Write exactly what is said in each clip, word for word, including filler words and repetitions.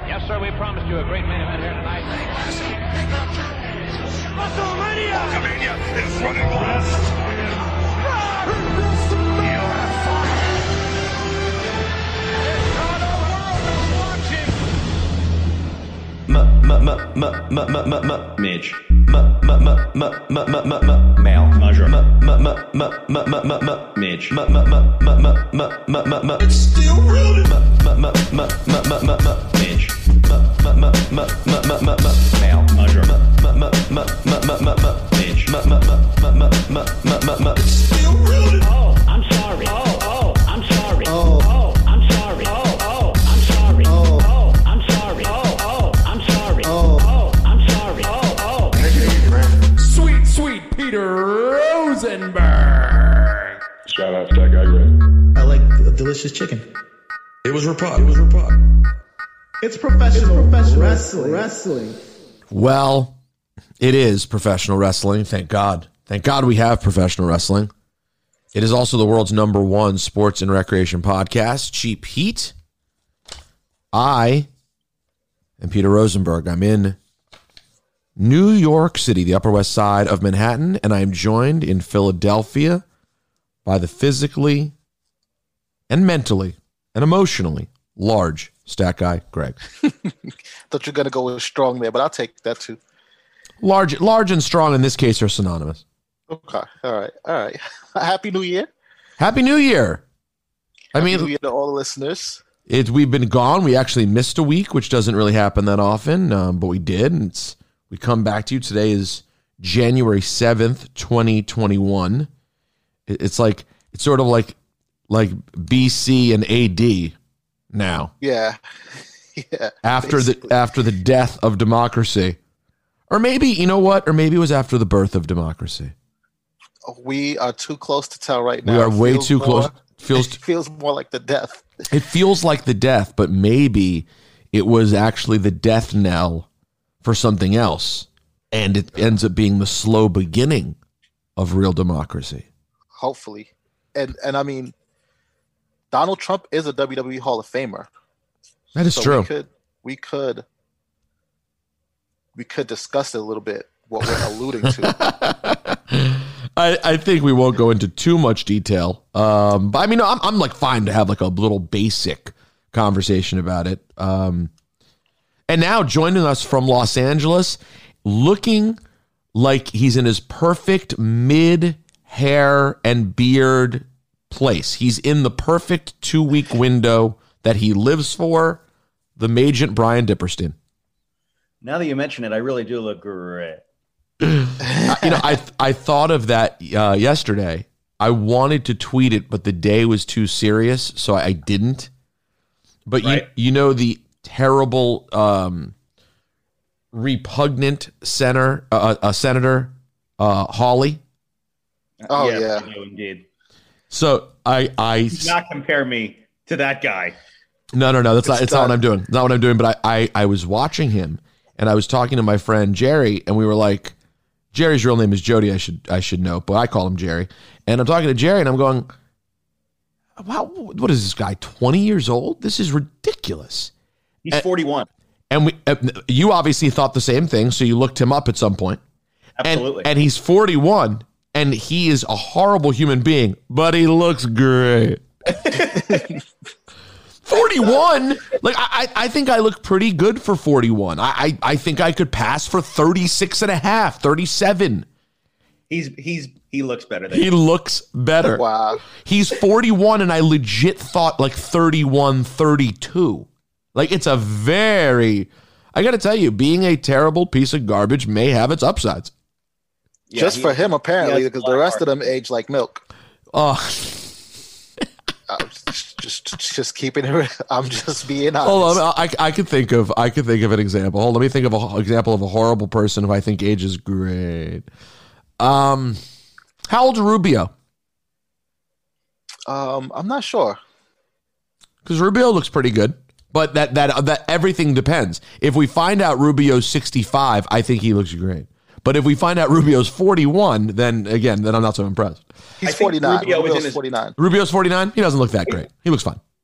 Yes, sir, we promised you a great main event here tonight. WrestleMania! WrestleMania is running wild. Midge. Male. Measure. Midge. It's still real. Midge. Male. Measure. Midge. It's still real. Oh, I'm sorry. Oh, oh, I'm sorry. Oh, oh, I'm sorry. Oh, oh, I'm sorry. Oh, oh, I'm sorry. Oh, oh, I'm sorry. Oh, oh, I'm sorry. Oh, oh. Sweet, sweet Peter Rosenberg. Shout out to that guy, Greg. I like a delicious chicken. It was Rapod. It was Rapod. It's professional, it's professional wrestling. wrestling. Well, it is professional wrestling. Thank God. Thank God we have professional wrestling. It is also the world's number one sports and recreation podcast, Cheap Heat. I am Peter Rosenberg. I'm in New York City, the Upper West Side of Manhattan, and I'm joined in Philadelphia by the physically and mentally and emotionally large stat guy, Greg. Thought you're going to go with strong there, but I'll take that too. Large, large and strong in this case are synonymous. Okay. All right. All right. Happy New Year. Happy New Year. I Happy mean, New Year to all the listeners. It, we've been gone. We actually missed a week, which doesn't really happen that often, um, but we did. And it's, we come back to you. Today is January seventh, twenty twenty-one. It, it's like, it's sort of like, like B C and A D now. Yeah. Yeah. After basically. the, after the death of democracy. Or maybe, you know what? Or maybe it was after the birth of democracy. We are too close to tell right now. We are way feels too more, close. Feels it feels more like the death. It feels like the death, but maybe it was actually the death knell for something else. And it ends up being the slow beginning of real democracy. Hopefully. And and I mean, Donald Trump is a W W E Hall of Famer. That is so true. We could we could we could discuss it a little bit, what we're alluding to. I, I think we won't go into too much detail. Um, but I mean, I'm, I'm like fine to have like a little basic conversation about it. Um, and now joining us from Los Angeles, looking like he's in his perfect mid hair and beard place. He's in the perfect two week window that he lives for. The Magent Brian Dipperstein. Now that you mention it, I really do look great. you know, I I thought of that uh, yesterday. I wanted to tweet it, but the day was too serious, so I didn't. But right. you you know the terrible, um, repugnant senator, uh, uh, Senator uh, Hawley. Oh yes, yeah, I do indeed. So I I do not compare me to that guy. No, no, no. That's it's not. It's not what I'm doing. Not what I'm doing. But I, I I was watching him, and I was talking to my friend Jerry, and we were like. Jerry's real name is Jody. I should I should know, but I call him Jerry. And I'm talking to Jerry, and I'm going, "Wow, what is this guy? twenty years old? This is ridiculous." He's and, forty-one. And we, uh, you obviously thought the same thing, so you looked him up at some point. Absolutely. And, and he's forty-one, and he is a horrible human being, but he looks great. forty-one? Like, I, I think I look pretty good for forty-one. I, I, I think I could pass for thirty-six and a half, thirty-seven. He's, he's, he looks better than He you. looks better. Wow. He's forty-one, and I legit thought like thirty-one, thirty-two. Like, it's a very, I got to tell you, being a terrible piece of garbage may have its upsides. Yeah, Just for him, apparently, because the rest heart. of them age like milk. Oh, I'm just, just, just keeping it. I'm just being honest. Hold on, I, I could think of I could think of an example. Hold on, let me think of an example of a horrible person who I think ages great. Um, how old's Rubio? Um, I'm not sure. Because Rubio looks pretty good, but that that that everything depends. If we find out Rubio's sixty-five, I think he looks great. But if we find out Rubio's forty-one, then again, then I'm not so impressed. He's forty-nine. Rubio Rubio's is in his- forty-nine. Rubio's forty-nine. He doesn't look that great. He looks fine.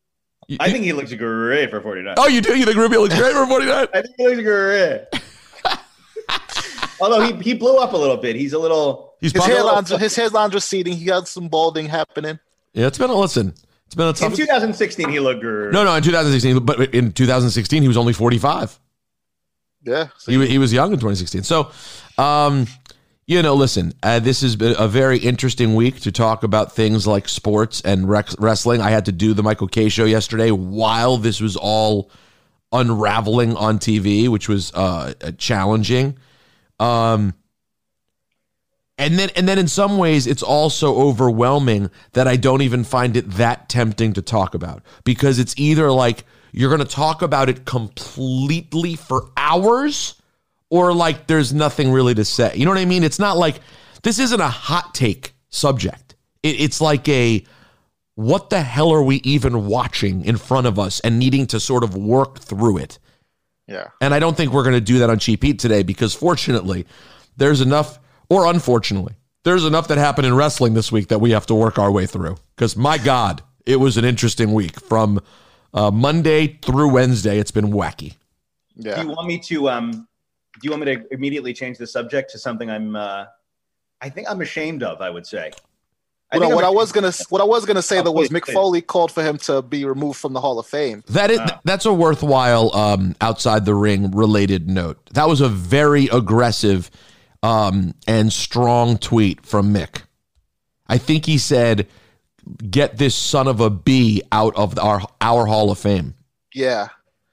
I think he looks great for forty-nine. Oh, you do? You think Rubio looks great for forty-nine? I think he looks great. Although he, he blew up a little bit. He's a little. He's his probably- hairline's his hairline's receding. He got some balding happening. Yeah, it's been a listen. It's been a tough. In twenty sixteen, he looked great. No, no, in twenty sixteen, but in twenty sixteen, he was only forty-five. Yeah, so He, wa- he was young in twenty sixteen. So, um, you know, listen, uh, this has been a very interesting week to talk about things like sports and rec- wrestling. I had to do the Michael K show yesterday while this was all unraveling on T V, which was uh, challenging. Um, and then, and then in some ways, it's also overwhelming that I don't even find it that tempting to talk about, because it's either like you're going to talk about it completely for hours, or like there's nothing really to say. You know what I mean? It's not like this isn't a hot take subject. It, it's like a what the hell are we even watching in front of us and needing to sort of work through it. yeah. And I don't think we're going to do that on Cheap Heat today, because fortunately, there's enough, or unfortunately, there's enough that happened in wrestling this week that we have to work our way through. Because my God, it was an interesting week from uh, Monday through Wednesday. It's been wacky. Yeah. Do you want me to? Um, do you want me to immediately change the subject to something I'm? Uh, I think I'm ashamed of. I would say. I Well, think what I'm I was gonna what I was gonna say Oh, though was please, Mick please. Foley called for him to be removed from the Hall of Fame. That is that's a worthwhile um, outside the ring related note. That was a very aggressive um, and strong tweet from Mick. I think he said, "Get this son of a B out of our our Hall of Fame," Yeah.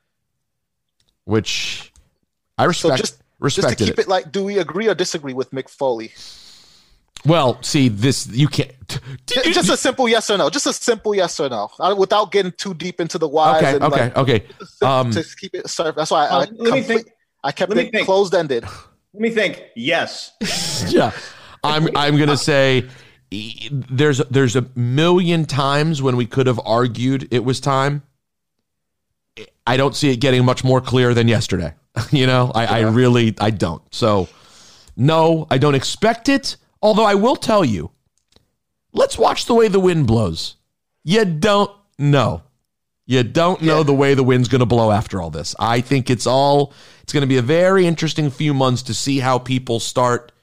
which I So respect. just just to respected keep it. it like, do we agree or disagree with Mick Foley? Well, see this. You can't. J- Just a simple yes or no. Just a simple yes or no, uh, without getting too deep into the whys. Okay. and Okay. like, okay. just sim- Um, to keep it surf. That's why I, I, Uh, let me complete- think. I kept Let me it think. closed ended. Let me think. Yes. yeah, I'm. I'm gonna say e- there's there's a million times when we could have argued it was time. I don't see it getting much more clear than yesterday. You know, I, I really I don't. So no, I don't expect it. Although I will tell you, let's watch the way the wind blows. You don't know. You don't know Yeah. the way the wind's going to blow after all this. I think it's all, it's going to be a very interesting few months to see how people start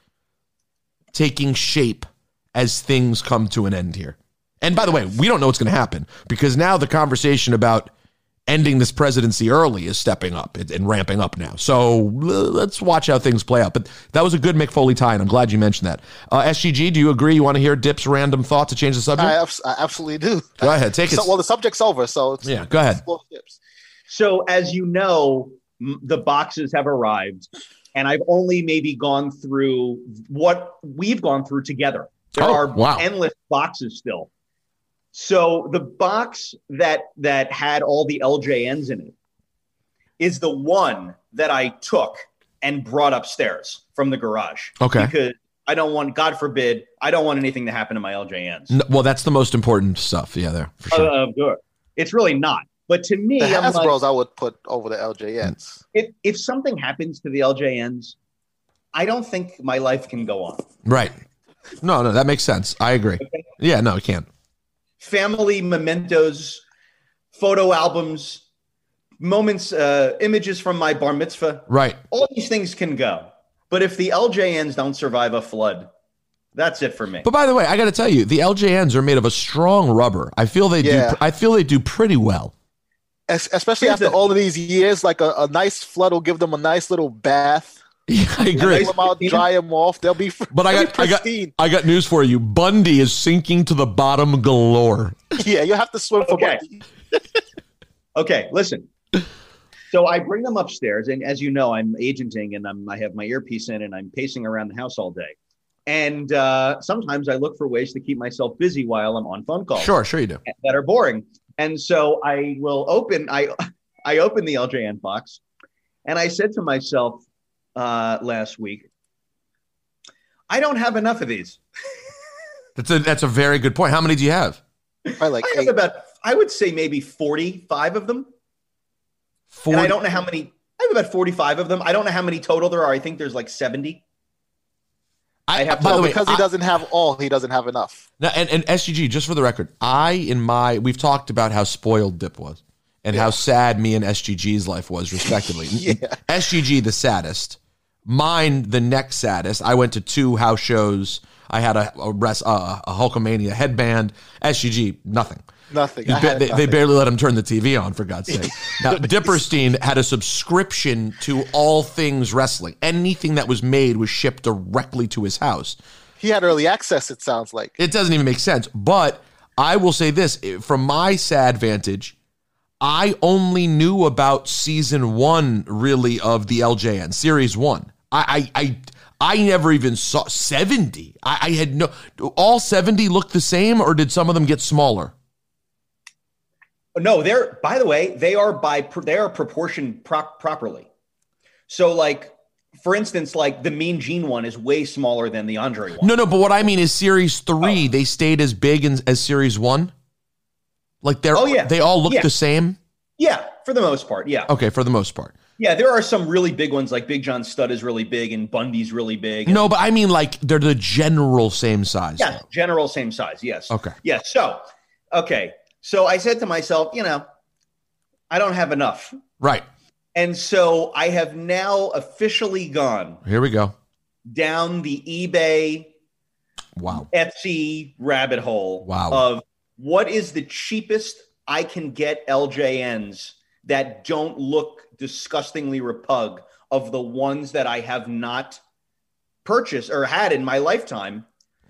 taking shape as things come to an end here. And by the way, we don't know what's going to happen, because now the conversation about ending this presidency early is stepping up and and ramping up now. So uh, let's watch how things play out. But that was a good Mick Foley tie, and I'm glad you mentioned that. Uh, S G G, do you agree? You want to hear Dip's random thought to change the subject? I, abs- I absolutely do. Go ahead, take it. So, well, the subject's over, so it's, Yeah, go ahead. explore tips. So, as you know, m- the boxes have arrived, and I've only maybe gone through what we've gone through together. There Oh, are wow. endless boxes still. So, the box that that had all the L J Ns in it is the one that I took and brought upstairs from the garage. Okay. Because I don't want, God forbid, I don't want anything to happen to my L J Ns. No, well, that's the most important stuff. Yeah, there for sure. Uh, good. It's really not. But to me, The I'm like, Hasbros I would put over the L J Ns. if if something happens to the L J Ns, I don't think my life can go on. Right. No, no, that makes sense. I agree. Okay. Yeah, no, it can't. Family mementos, photo albums, moments, uh, images from my bar mitzvah, Right. all these things can go. But if the L J Ns don't survive a flood, that's it for me. But by the way, I got to tell you, the L J Ns are made of a strong rubber. I feel they Yeah. do. I feel they do pretty well. Es- especially Here's after the- all of these years, like a, a nice flood will give them a nice little bath. Yeah, I agree. Pull them out, dry them off. They'll be. But I they'll got, be I got, pristine. I got news for you. Bundy is sinking to the bottom galore. Yeah, you have to swim for Okay. money. Okay, listen. So I bring them upstairs, and as you know, I'm agenting, and I'm, I have my earpiece in, and I'm pacing around the house all day. And uh, sometimes I look for ways to keep myself busy while I'm on phone calls Sure, sure you do. that are boring. And so I will open, I, I open the L J N box, and I said to myself uh, last week, I don't have enough of these. That's a that's a very good point. How many do you have? Probably like I have eight. about, I would say maybe forty-five of them. Four. And I don't know how many. I have about forty-five of them. I don't know how many total there are. I think there's like seventy. I have to, by the way, because he I- doesn't have all, he doesn't have enough. Now, and, and S G G, just for the record, I, in my, we've talked about how spoiled Dip was and how sad me and S G G's life was, respectively. Yeah. S G G, the saddest. Mine, the next saddest. I went to two house shows. I had a, a, res, uh, a Hulkamania headband. S G G, nothing. Nothing. He I ba- had they, they nothing. barely let him turn the T V on, for God's sake. Now, Dipperstein had a subscription to all things wrestling. Anything that was made was shipped directly to his house. He had early access, it sounds like. It doesn't even make sense. But I will say this, from my sad vantage, I only knew about season one, really, of the L J N, series one. I I I, I never even saw seventy. I, I had no, all seventy look the same, or did some of them get smaller? No, they're, by the way, they are by, they are proportioned prop, properly. So like, for instance, like the Mean Gene one is way smaller than the Andre one. No, no, but what I mean is series three, oh. they stayed as big in, as series one? Like they're, oh, yeah. they all look yeah. the same? Yeah, for the most part, yeah. Okay, for the most part. Yeah, there are some really big ones, like Big John Studd is really big and Bundy's really big. And, no, but I mean like they're the general same size. Yeah, though. General same size, yes. Okay. Yeah, so, okay. So I said to myself, you know, I don't have enough. Right. And so I have now officially gone. Here we go. Down the eBay, wow, Etsy rabbit hole. Wow. Of what is the cheapest I can get L J Ns that don't look disgustingly repug of the ones that I have not purchased or had in my lifetime.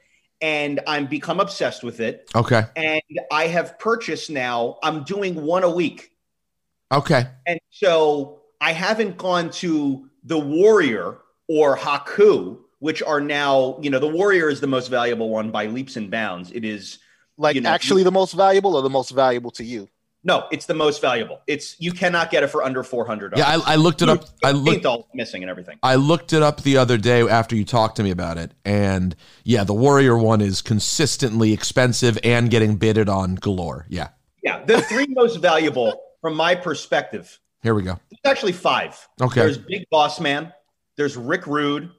And I'm become obsessed with it. Okay. And I have purchased now, I'm doing one a week. Okay. And so I haven't gone to the Warrior or Haku, which are now, you know, the Warrior is the most valuable one by leaps and bounds. It is like you know, actually the most valuable or the most valuable to you? No, it's the most valuable. It's you cannot get it for under four hundred dollars. Yeah, I, I looked it up. I looked all missing and everything. I looked it up the other day after you talked to me about it, and yeah, the Warrior one is consistently expensive and getting bidded on galore. Yeah, yeah. The three most valuable, from my perspective. Here we go. There's actually five. Okay. There's Big Boss Man. There's Rick Rude,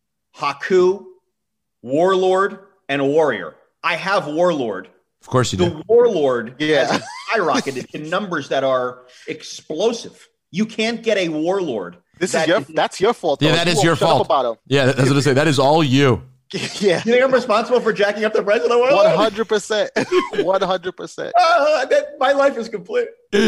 Haku, Warlord, and a Warrior. I have Warlord. Of course you do. The Warlord yeah. has skyrocketed to numbers that are explosive. You can't get a Warlord. This that is your. is, that's your fault. Though. Yeah, that you is your shut fault. Up about him. Yeah, that's what I say. That is all you. Yeah. You think I'm responsible for jacking up the price of the Warlord? One hundred percent. One hundred percent. My life is complete.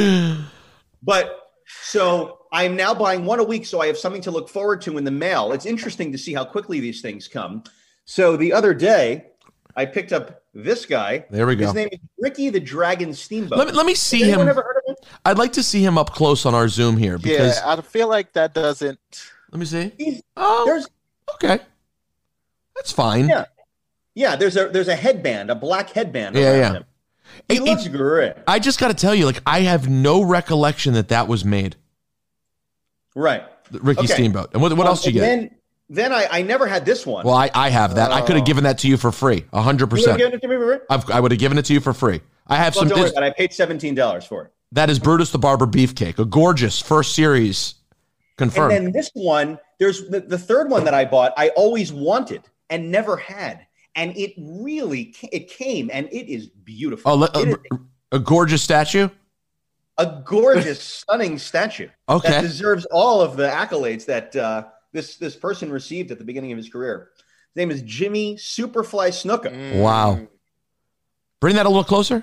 But so I'm now buying one a week, so I have something to look forward to in the mail. It's interesting to see how quickly these things come. So the other day, I picked up this guy. There we go. His name is Ricky the Dragon Steamboat. Let me, let me see Has him. anyone ever heard of him? I'd like to see him up close on our Zoom here because Yeah, I feel like that doesn't. let me see. He's, Oh, there's okay, that's fine. yeah, yeah. There's a there's a headband, a black headband. Yeah, around yeah. him. He It- looks it- great. I just got to tell you, like, I have no recollection that that was made. Right. Ricky Okay. Steamboat. And what, what Um, else did you and get? Then then I, I never had this one. Well, I, I have that. I could have Oh. given that to you for free, a hundred you would have percent. given it to me for free? I've, I would have given it to you for free. I have Well, some. don't worry this- about it. I paid seventeen dollars for it. that is Brutus the Barber Beefcake, a gorgeous first series confirmed. And then this one, there's the, the third one that I bought, I always wanted and never had. And it really, ca- it came and it is beautiful. oh, le- It is a, a gorgeous statue. a gorgeous, stunning statue Okay. that deserves all of the accolades that uh, this, this person received at the beginning of his career. His name is Jimmy Superfly Snuka. Wow. Bring that a little closer.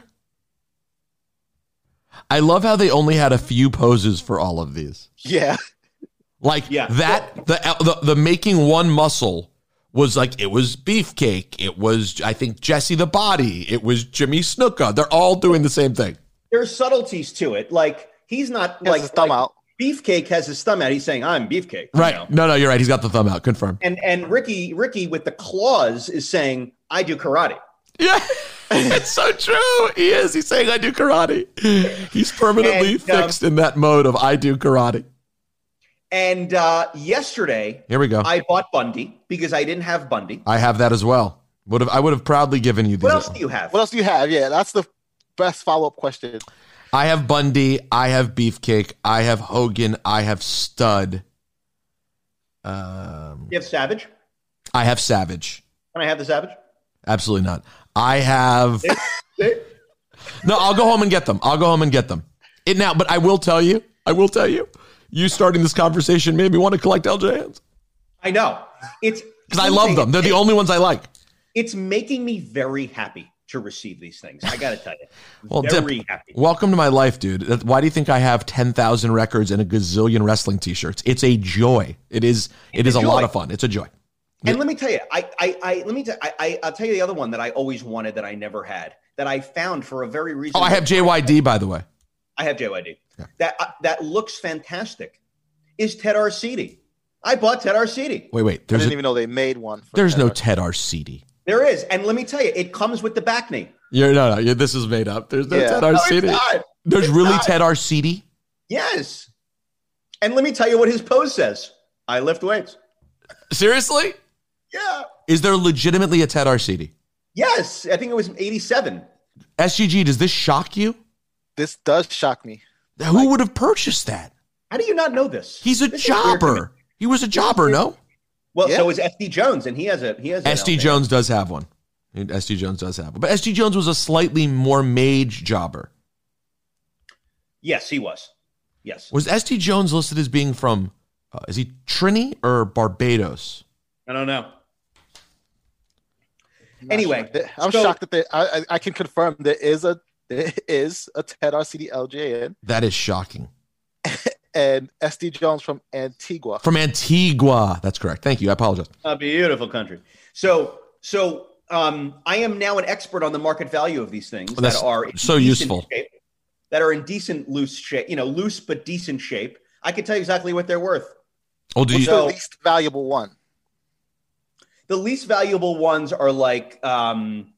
I love how they only had a few poses for all of these. Yeah. Like Yeah. that, the, the the making one muscle was like, it was Beefcake. It was, I think, Jesse the Body. It was Jimmy Snuka. They're all doing the same thing. There's subtleties to it. Like, he's not He has like, his thumb like out. Beefcake has his thumb out. He's saying, I'm Beefcake. you Right. know? No, no, you're right. He's got the thumb out. Confirm. And and Ricky Ricky with the claws is saying, I do karate. Yeah. It's so true. He is. He's saying, I do karate. He's permanently And, um, fixed in that mode of I do karate. And uh, yesterday, Here we go. I bought Bundy because I didn't have Bundy. I have that as well. Would have I would have proudly given you these. What else do you have? What else do you have? Yeah, that's the best follow up question. I have Bundy. I have Beefcake. I have Hogan. I have Stud. Um, You have Savage? I have Savage. Can I have the Savage? Absolutely not. I have. No, I'll go home and get them. I'll go home and get them. It now, but I will tell you, I will tell you, you starting this conversation made me want to collect L J Ns. I know. It's because I love them. They're the only ones I like. It's making me very happy to receive these things. I got to tell you. Well, very Dip, happy. Welcome to my life, dude. Why do you think I have ten thousand records and a gazillion wrestling t-shirts? It's a joy. It is, it's it is a, a lot of fun. It's a joy. And let me tell you, I, I, I let me, t- I, I, I'll tell you the other one that I always wanted that I never had, that I found for a very reason. Oh, I have J Y D, by the way. I have J Y D. Yeah. That uh, that looks fantastic. Is Ted Arcidi? I bought Ted Arcidi. Wait, wait. I There's didn't a, even know they made one. For there's Ted no Arcidi. Ted Arcidi. There is, and let me tell you, it comes with the back knee. You're, no, no, you're, this is made up. There's no Yeah. Ted No, it's Arcidi. not. There's It's really not. Ted Arcidi. Yes. And let me tell you what his pose says. I lift weights. Seriously? Yeah. Is there legitimately a Ted Arcidi? Yes. I think it was eighty-seven. S G G, does this shock you? This does shock me. Who would have purchased that? How do you not know this? He's a This is weird to me. jobber. He was a jobber, no? Well, Yeah. so is S D Jones, and he has a he has an S D outfit. Jones does have one. S D Jones does have one. But S D Jones was a slightly more mage jobber. Yes, he was. Yes. Was S D Jones listed as being from, uh, is he Trini or Barbados? I don't know. I'm not Anyway, sure. I'm so- shocked that they, I, I I can confirm there is a there is a Ted Arcidi L J N That is shocking. and S D Jones from Antigua. From Antigua. That's correct. Thank you. I apologize. A beautiful country. So, so um, I am now an expert on the market value of these things That's that are in so decent useful. shape, that are in decent loose shape, you know, loose but decent shape. I can tell you exactly what they're worth. Oh, do What's you? the So- least valuable one? The least valuable ones are like um,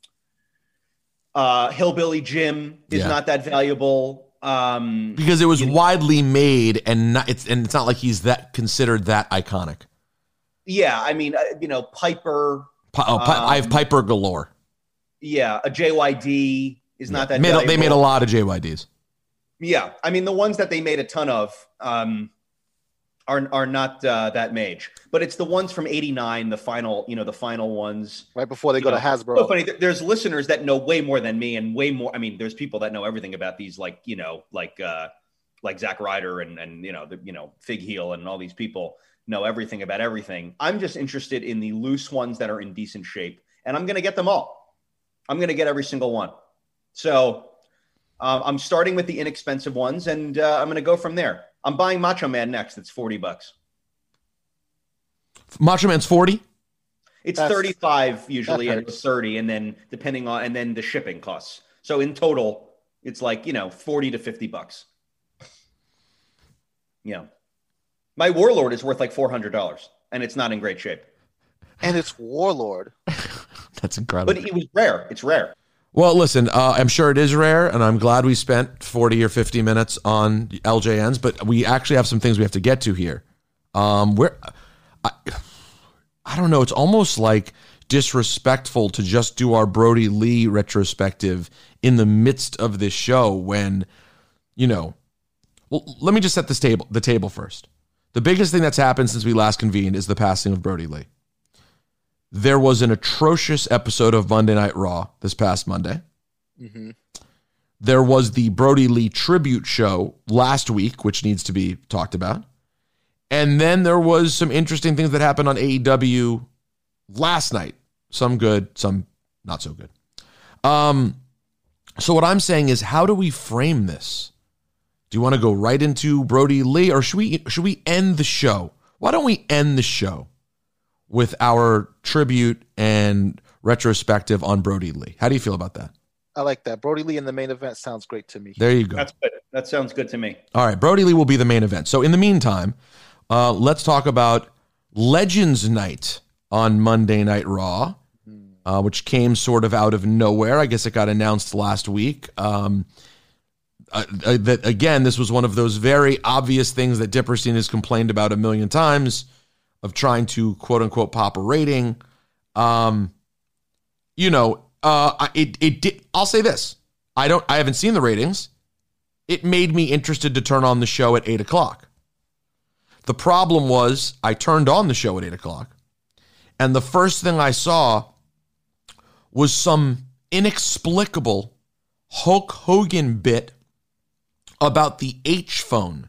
uh, Hillbilly Jim is Yeah. not that valuable. Um, Because it was you know- widely made, and not, it's and it's not like he's that considered that iconic. yeah, I mean, uh, you know, Piper. Pi- oh, Pi- Um, I have Piper galore. Yeah, a J Y D is not that Made a- valuable. they made a lot of J Y Ds. Yeah, I mean the ones that they made a ton of um, are are not uh, that mage, but it's the ones from eighty-nine, the final, you know, the final ones. Right before they You go know, to Hasbro. So funny. th- There's listeners that know way more than me, and way more. I mean, there's people that know everything about these, like you know, like uh, like Zack Ryder and and you know, the, you know, Fig Heel and all these people know everything about everything. I'm just interested in the loose ones that are in decent shape, and I'm going to get them all. I'm going to get every single one. So. Um, I'm starting with the inexpensive ones, and uh, I'm going to go from there. I'm buying Macho Man next. It's forty bucks. Macho Man's forty. It's That's- thirty-five usually, that and it's thirty, and then depending on, and then the shipping costs. So in total, it's like you know forty to fifty bucks. Yeah, my Warlord is worth like four hundred dollars, and it's not in great shape. And it's Warlord. That's incredible. But it was rare. It's rare. Well, listen, uh, I'm sure it is rare, and I'm glad we spent forty or fifty minutes on L J Ns, but we actually have some things we have to get to here. Um, we're, I, I don't know, it's almost like disrespectful to just do our Brody Lee retrospective in the midst of this show when, you know, well, let me just set this table, the table first. The biggest thing that's happened since we last convened is the passing of Brody Lee. There was an atrocious episode of Monday Night Raw this past Monday. Mm-hmm. There was the Brody Lee tribute show last week, which needs to be talked about. And then there was some interesting things that happened on A E W last night. Some good, some not so good. Um, so what I'm saying is, how do we frame this? Do you want to go right into Brody Lee, or should we should we end the show? Why don't we end the show with our tribute and retrospective on Brody Lee? How do you feel about that? I like that. Brody Lee in the main event sounds great to me. There you go. That's good. That sounds good to me. All right, Brody Lee will be the main event. So in the meantime, uh, let's talk about Legends Night on Monday Night Raw, uh, which came sort of out of nowhere. I guess it got announced last week. Um, uh, uh, that again, this was one of those very obvious things that Dipperstein has complained about a million times, of trying to quote unquote pop a rating. Um, you know, uh, it it did. I'll say this: I don't. I haven't seen the ratings. It made me interested to turn on the show at eight o'clock. The problem was I turned on the show at eight o'clock, and the first thing I saw was some inexplicable Hulk Hogan bit about the H phone.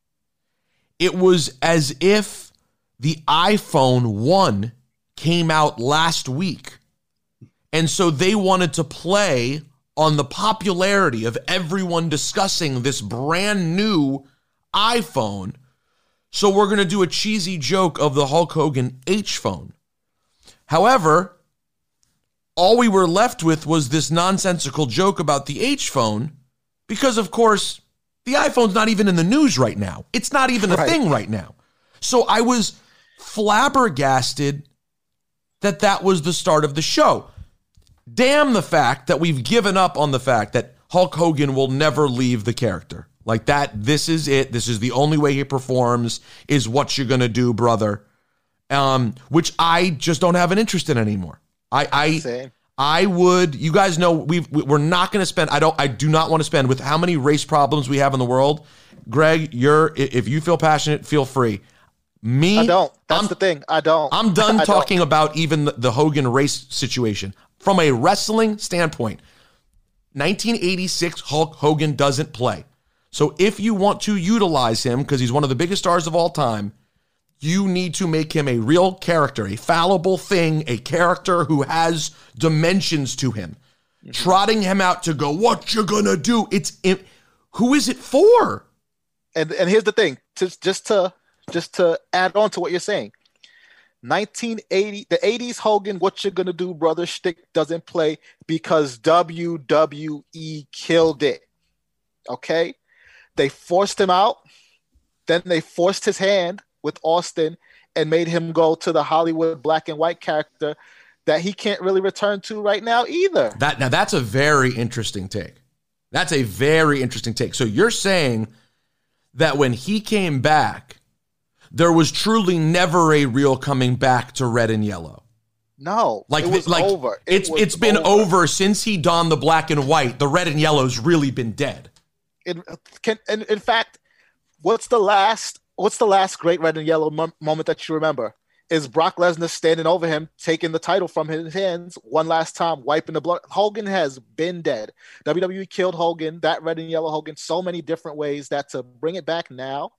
It was as if the iPhone one came out last week. And so they wanted to play on the popularity of everyone discussing this brand new iPhone. So we're going to do a cheesy joke of the Hulk Hogan H phone. However, all we were left with was this nonsensical joke about the H phone because, of course, the iPhone's not even in the news right now. It's not even a Right. thing right now. So I was flabbergasted that that was the start of the show. Damn the fact that we've given up on the fact that Hulk Hogan will never leave the character. Like that, this is it. This is the only way he performs, is what you're going to do, brother. Um, which I just don't have an interest in anymore. I I, Same. I would, you guys know, we've, we're not going to spend, I don't, I do not want to spend with how many race problems we have in the world. Greg, you're, if you feel passionate, feel free. Me, I don't. That's I'm, the thing. I don't. I'm done I talking don't. about even the, the Hogan race situation. From a wrestling standpoint, nineteen eighty-six Hulk Hogan doesn't play. So if you want to utilize him, because he's one of the biggest stars of all time, you need to make him a real character, a fallible thing, a character who has dimensions to him. Mm-hmm. Trotting him out to go, what you gonna do? It's it, who is it for? And and here's the thing, just just to just to add on to what you're saying. nineteen eighty, the eighties Hogan, what you gonna do, brother? Shtick doesn't play because W W E killed it. Okay, they forced him out, then they forced his hand with Austin and made him go to the Hollywood black and white character that he can't really return to right now either. That now that's a very interesting take. That's a very interesting take. So you're saying that when he came back, there was truly never a real coming back to red and yellow. No, like it was like over. It it's was it's been over. over since he donned the black and white. The red and yellow's really been dead. It can, and in fact, what's the last? What's the last great red and yellow mo- moment that you remember? Is Brock Lesnar standing over him, taking the title from his hands one last time, wiping the blood. Hogan has been dead. W W E killed Hogan, that red and yellow Hogan, so many different ways that to bring it back now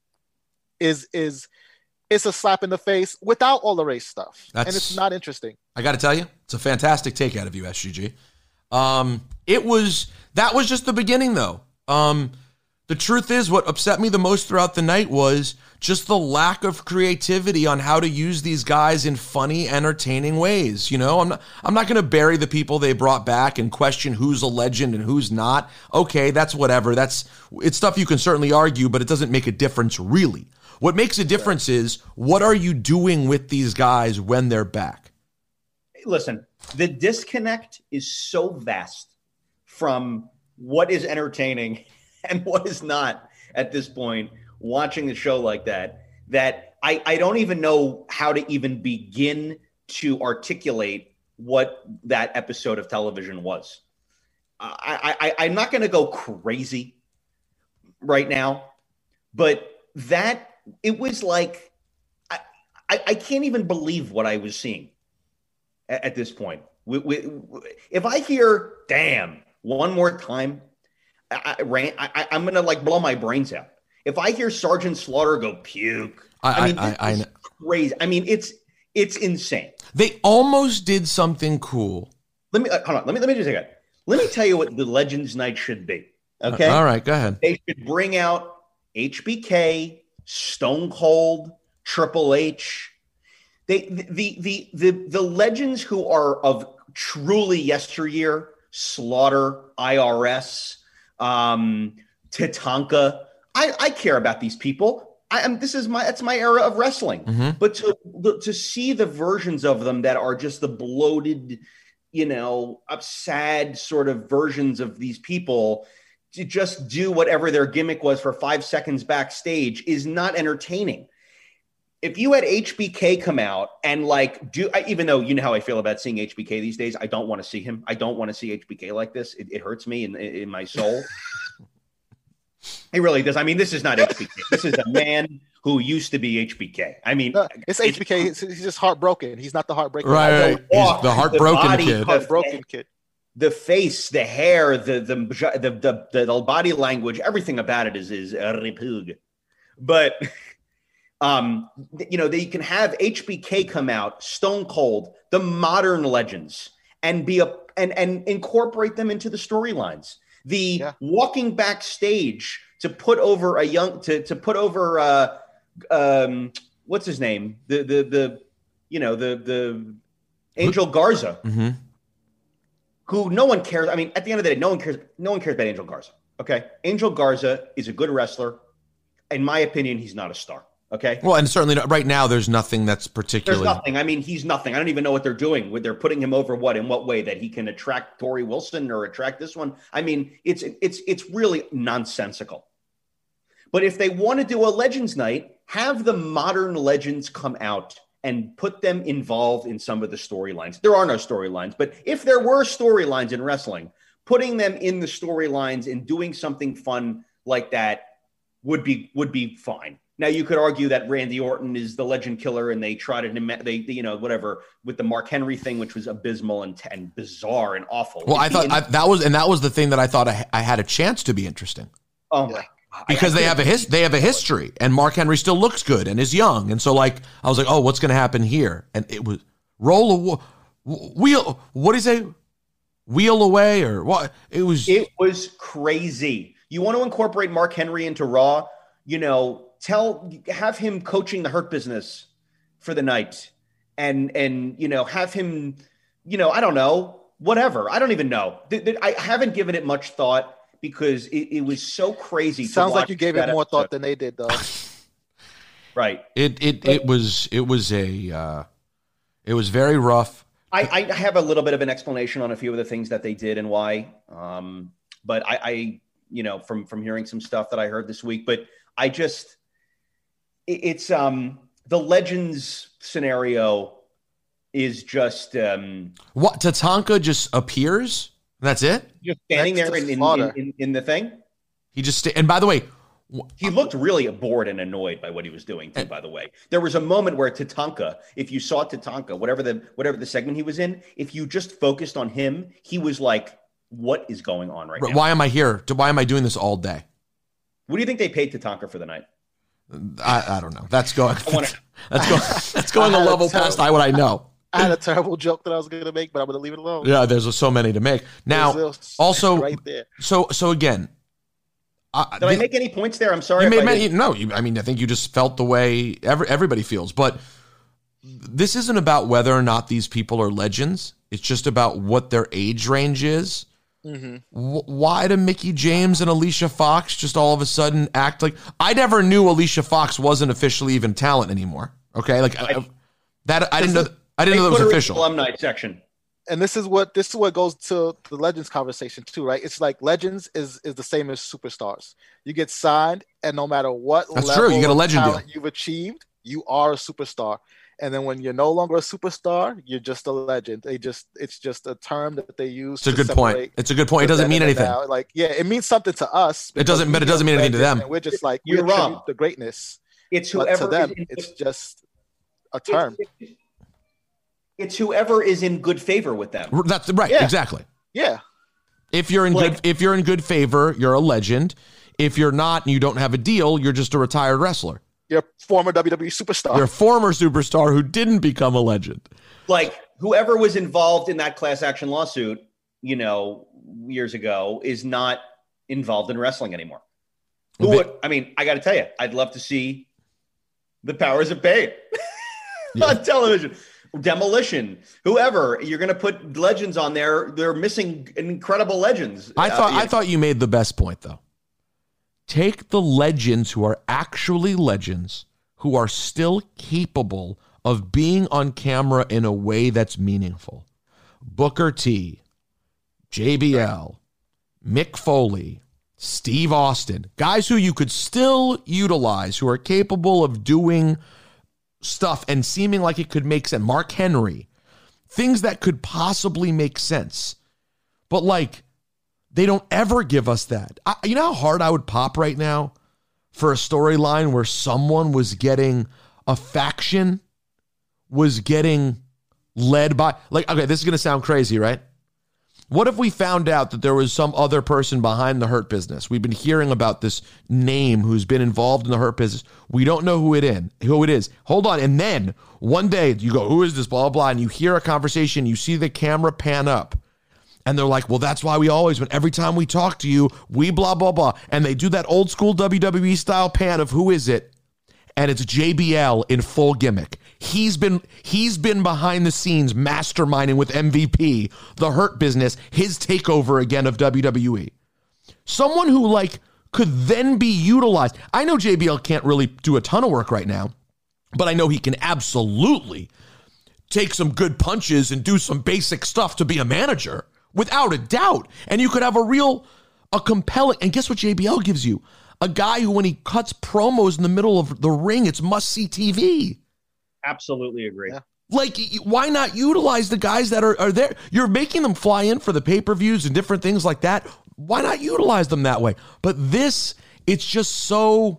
is is it's a slap in the face without all the race stuff. That's, and it's not interesting. I got to tell you, it's a fantastic take out of you, S G G. Um, it was, that was just the beginning though. Um, The truth is, what upset me the most throughout the night was just the lack of creativity on how to use these guys in funny, entertaining ways. You know, I'm not, I'm not going to bury the people they brought back and question who's a legend and who's not. Okay, that's whatever. That's it's stuff you can certainly argue, but it doesn't make a difference really. What makes a difference is what are you doing with these guys when they're back? Listen, the disconnect is so vast from what is entertaining and what is not at this point watching a show like that, that I, I don't even know how to even begin to articulate what that episode of television was. I, I, I'm not going to go crazy right now, but that it was like, I, I, I can't even believe what I was seeing at, at this point. We, we, if I hear, damn, one more time, I, I ran. I, I'm gonna like blow my brains out. If I hear Sergeant Slaughter go puke, I, I mean, I, I, it's I, crazy. I mean, it's it's insane. They almost did something cool. Let me uh, hold on. Let me let me just take a. Let me tell you what the Legends Night should be. Okay. All right, go ahead. They should bring out H B K, Stone Cold, Triple H. They the the the the legends who are of truly yesteryear, Slaughter, I R S. Um, Tatanka. I, I care about these people. I am. This is my. It's my era of wrestling. Mm-hmm. But to to see the versions of them that are just the bloated, you know, sad sort of versions of these people to just do whatever their gimmick was for five seconds backstage is not entertaining. If you had H B K come out and like do, I, even though you know how I feel about seeing H B K these days, I don't want to see him. I don't want to see H B K like this. It, it hurts me in, in my soul. It really does. I mean, this is not H B K. This is a man who used to be H B K. I mean, No, it's H B K. He's, he's just heartbroken. He's not the heartbreaker. Right, I right. don't- He's the heartbroken body, kid. Heartbroken kid. The face, the hair, the the the the, the, the body language, everything about it is is uh, repug. But um, you know, they can have H B K come out, Stone Cold, the modern legends, and be a and and incorporate them into the storylines. The Yeah. walking backstage to put over a young to to put over uh um what's his name the the the you know the the Angel Garza. Mm-hmm. Who no one cares. I mean, at the end of the day, no one cares. No one cares about Angel Garza. Okay, Angel Garza is a good wrestler. In my opinion, he's not a star. Okay. Well, and certainly not, right now, there's nothing that's particularly. There's nothing. I mean, he's nothing. I don't even know what they're doing. With they're putting him over what in what way that he can attract Tori Wilson or attract this one. I mean, it's it's it's really nonsensical. But if they want to do a Legends night, have the modern legends come out and put them involved in some of the storylines. There are no storylines, but if there were storylines in wrestling, putting them in the storylines and doing something fun like that would be would be fine. Now you could argue that Randy Orton is the legend killer, and they tried it. They, they you know, whatever with the Mark Henry thing, which was abysmal and, and bizarre and awful. Well, I It's thought the- I, that was, and that was the thing that I thought I, I had a chance to be interesting. oh my. Because I- I they have a his, they have a history, and Mark Henry still looks good and is young, and so like I was like, oh, what's going to happen here? And it was roll a wo- wheel. What is it? Wheel away or what? It was. It was crazy. You want to incorporate Mark Henry into Raw? You know, tell have him coaching the Hurt Business for the night, and and you know have him, you know, I don't know, whatever. I don't even know. Th- th- I haven't given it much thought because it, it was so crazy. to Sounds like watch you gave that it more episode. thought than they did, though. Right. It it it was it was a uh, it was very rough. I, I have a little bit of an explanation on a few of the things that they did and why. Um, but I, I, you know, from from hearing some stuff that I heard this week, but I just, it, it's um the Legends scenario is just um What Tatanka just appears. That's it. just standing Next there to in in, slaughter. in, in, in the thing. He just sta- and by the way, He looked really bored and annoyed by what he was doing too, by the way. There was a moment where Tatanka, if you saw Tatanka, whatever the whatever the segment he was in, if you just focused on him, he was like, what is going on right now? why am I here? Why am I doing this all day? What do you think they paid Tatanka for the night? I, I don't know. That's going. wanna- That's going. That's going a I had a level past terrible- I what I know. I had a terrible joke that I was going to make, but I'm going to leave it alone. Yeah, there's so many to make. Now, There's also, right there. so so again, I, Did I make any points there? I'm sorry. you if made I many. didn't. No, you, I mean, I think you just felt the way every, everybody feels. But this isn't about whether or not these people are legends. It's just about what their age range is. Mm-hmm. W- why do Mickey James and Alicia Fox just all of a sudden act like I never knew Alicia Fox wasn't officially even talent anymore? Okay, like I, I- that I didn't know. is- I didn't They know that was put her in official. the alumni section. And this is what this is what goes to the Legends conversation too, right? It's like Legends is is the same as superstars. You get signed, and no matter what That's level true. You get a of legend talent you've achieved, you are a superstar. And then when you're no longer a superstar, you're just a legend. They just it's just a term that they use. It's a to good point. separate It's a good point. It the doesn't then mean and the anything. now. Like, yeah, it means something to us. It doesn't- because but it we doesn't are mean anything to legends, them. and we're just like we You're attribute wrong. the greatness. It's But whoever to them, is in, it's just a term. It's, it's whoever is in good favor with them. That's right. Yeah. Exactly. Yeah. If you're in Like- good, if you're in good favor, you're a legend. If you're not and you don't have a deal, you're just a retired wrestler. You're a former W W E superstar. You're a former superstar who didn't become a legend. Like whoever was involved in that class action lawsuit, you know, years ago, is not involved in wrestling anymore. Who They- would? I mean, I got to tell you, I'd love to see the powers of pain Yeah. on television. Demolition, whoever you're going to put legends on there, they're missing incredible legends. I Uh, thought yeah. I thought you made the best point though. Take the legends who are actually legends, who are still capable of being on camera in a way that's meaningful. Booker T, J B L, Mick Foley, Steve Austin, guys who you could still utilize, who are capable of doing stuff and seeming like it could make sense. Mark Henry, things that could possibly make sense. But like, they don't ever give us that. I, you know how hard I would pop right now for a storyline where someone was getting a faction was getting led by, like, okay, this is going to sound crazy, right? What if we found out that there was some other person behind the Hurt Business? We've been hearing about this name who's been involved in the Hurt Business. We don't know who it in, who it is. Hold on. And then one day you go, who is this, blah, blah, blah. And you hear a conversation. You see the camera pan up. And they're like, well, that's why we always, when every time we talk to you, we blah, blah, blah. And they do that old school W W E style pan of who is it? And it's J B L in full gimmick. He's been he's been behind the scenes masterminding with M V P, the Hurt Business, his takeover again of W W E. Someone who like could then be utilized. I know J B L can't really do a ton of work right now, but I know he can absolutely take some good punches and do some basic stuff to be a manager, without a doubt. And you could have a real, a compelling, and guess what J B L gives you? A guy who, when he cuts promos in the middle of the ring, it's must-see T V. Absolutely agree. Yeah. Like, why not utilize the guys that are, are there? You're making them fly in for the pay-per-views and different things like that. Why not utilize them that way? But this, it's just so...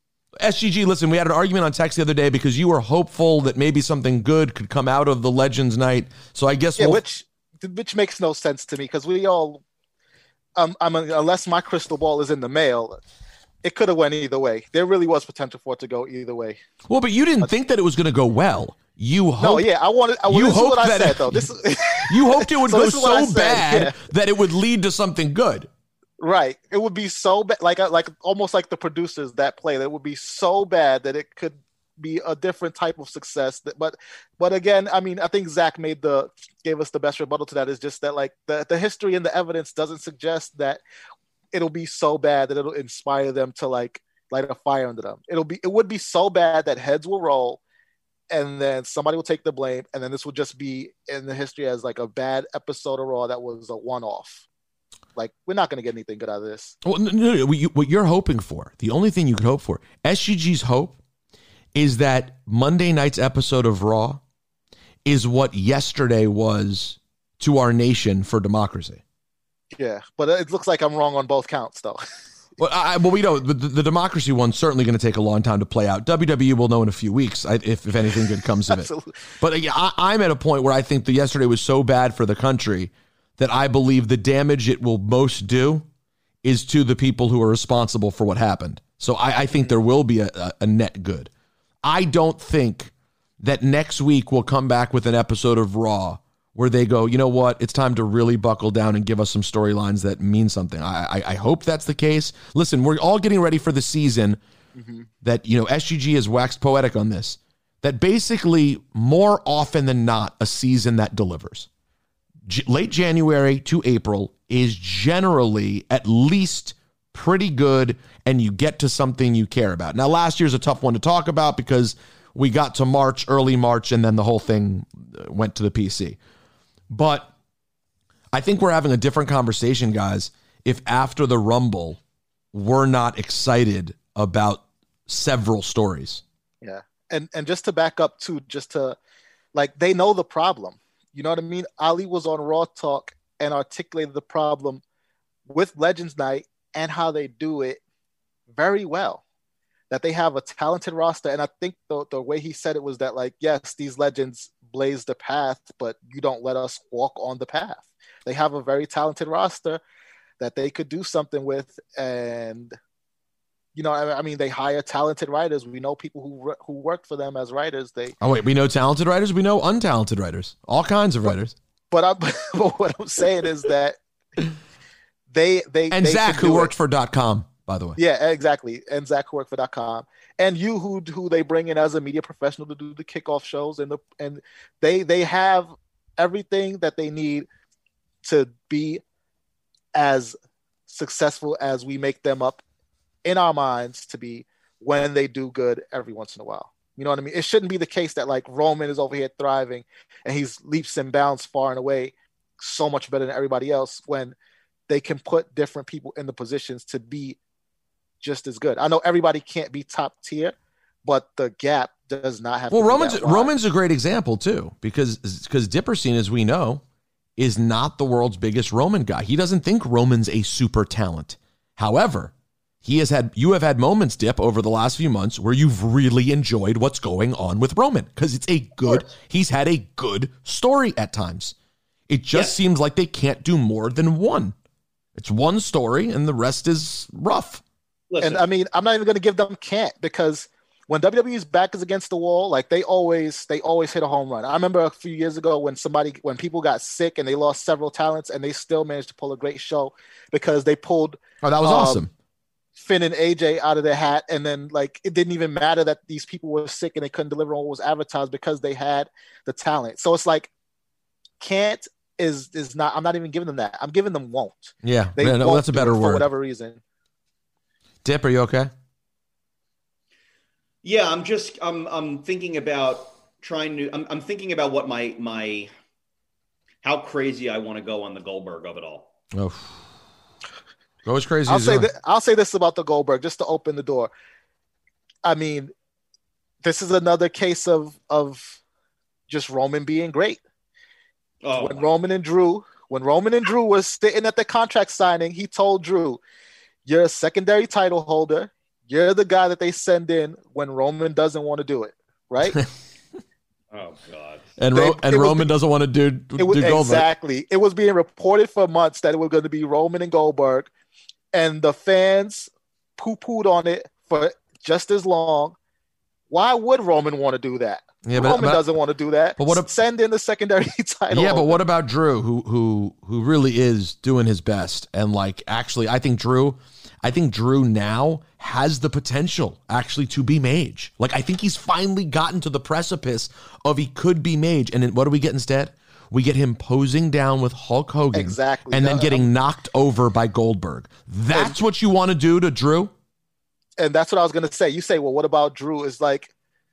S G G, listen, we had an argument on text the other day because you were hopeful that maybe something good could come out of the Legends Night. So I guess yeah, we'll... which which makes no sense to me because we all, um, I'm unless my crystal ball is in the mail, it could have went either way. There really was potential for it to go either way. Well, but you didn't think that it was going to go well. You hoped, no, yeah, I wanted. I, you this hoped is what that I said, though. This is, you hoped it would so go so said, bad yeah. that it would lead to something good. Right. It would be so bad, like like almost like the producers that play. That would be so bad that it could be a different type of success. That, but but again, I mean, I think Zach made the gave us the best rebuttal to that. Is just that like the the history and the evidence doesn't suggest that it'll be so bad that it'll inspire them to like light a fire under them. It'll be it would be so bad that heads will roll, and then somebody will take the blame, and then this will just be in the history as like a bad episode of Raw that was a one-off. Like, we're not going to get anything good out of this. Well, no, no, no. What you're hoping for, the only thing you could hope for, S G G's hope is that Monday night's episode of Raw is what yesterday was to our nation for democracy. Yeah, but it looks like I'm wrong on both counts, though. Well, I, well, we know the, the democracy one's certainly going to take a long time to play out. W W E will know in a few weeks if, if anything good comes of it. But yeah, I, I'm at a point where I think that yesterday was so bad for the country that I believe the damage it will most do is to the people who are responsible for what happened. So I, I think there will be a, a, a net good. I don't think that next week we'll come back with an episode of Raw where they go, you know what, it's time to really buckle down and give us some storylines that mean something. I, I, I hope that's the case. Listen, we're all getting ready for the season mm-hmm. that, you know, S G G has waxed poetic on this, that basically more often than not, a season that delivers. J- late January to April is generally at least pretty good, and you get to something you care about. Now, last year's a tough one to talk about because we got to March, early March, and then the whole thing went to the P C. But I think we're having a different conversation, guys, if after the Rumble, we're not excited about several stories. Yeah. And and just to back up, too, just to, like, they know the problem. You know what I mean? Ali was on Raw Talk and articulated the problem with Legends Night and how they do it very well. That they have a talented roster. And I think the, the way he said it was that, like, yes, these legends blaze the path, but you don't let us walk on the path. They have a very talented roster that they could do something with. And, you know, I, I mean, they hire talented writers. We know people who who worked for them as writers. They Oh, wait, we know talented writers. We know untalented writers. All kinds of but, writers. But, I, but what I'm saying is that they... they And they Zach, who worked it. for .com. By the way. Yeah, exactly. And Zach who worked for .com. And you who who they bring in as a media professional to do the kickoff shows, and the and they they have everything that they need to be as successful as we make them up in our minds to be when they do good every once in a while. You know what I mean? It shouldn't be the case that like Roman is over here thriving and he's leaps and bounds far and away so much better than everybody else when they can put different people in the positions to be just as good. I know everybody can't be top tier, but the gap does not have well, to be Roman's that wide. Roman's a great example too, because because Dipperstein, as we know, is not the world's biggest Roman guy. He doesn't think Roman's a super talent. However, he has had, you have had moments, Dip, over the last few months where you've really enjoyed what's going on with Roman because it's a good, he's had a good story at times. It just Yes. seems like they can't do more than one. It's one story and the rest is rough. Listen, And I mean, I'm not even going to give them can't because when W W E's back is against the wall, like they always, they always hit a home run. I remember a few years ago when somebody, when people got sick and they lost several talents and they still managed to pull a great show because they pulled Oh, that was Um, awesome. Finn and A J out of their hat. And then like, it didn't even matter that these people were sick and they couldn't deliver on what was advertised because they had the talent. So it's like, can't is, is not, I'm not even giving them that. I'm giving them won't. Yeah, They yeah, no, won't that's a do better it for word. whatever reason. Dip, are you okay? yeah, I'm just I'm I'm thinking about trying to I'm I'm thinking about what my my how crazy I want to go on the Goldberg of it all. Oh, go as crazy I'll as say you that, I'll say this about the Goldberg just to open the door. I mean, this is another case of of just Roman being great. Oh, When Roman and Drew, when Roman and Drew was sitting at the contract signing, he told Drew, "You're a secondary title holder. You're the guy that they send in when Roman doesn't want to do it." Right? oh God. And They- Ro- and it was Roman the- doesn't want to do, do It was Goldberg. exactly. It was being reported for months that it was going to be Roman and Goldberg, and the fans poo-pooed on it for just as long. Why would Roman want to do that? Yeah, but- Roman but- doesn't want to do that. but what if- Send in the secondary title. Yeah, but holder. what about Drew, who who who really is doing his best? And like, actually, I think Drew, I think Drew now has the potential actually to be Mage. Like, I think he's finally gotten to the precipice of he could be Mage. And then what do we get instead? We get him posing down with Hulk Hogan, Exactly. and then Uh, getting knocked over by Goldberg. That's what you want to do to Drew? And that's what I was going to say. You say, well, what about Drew? Is like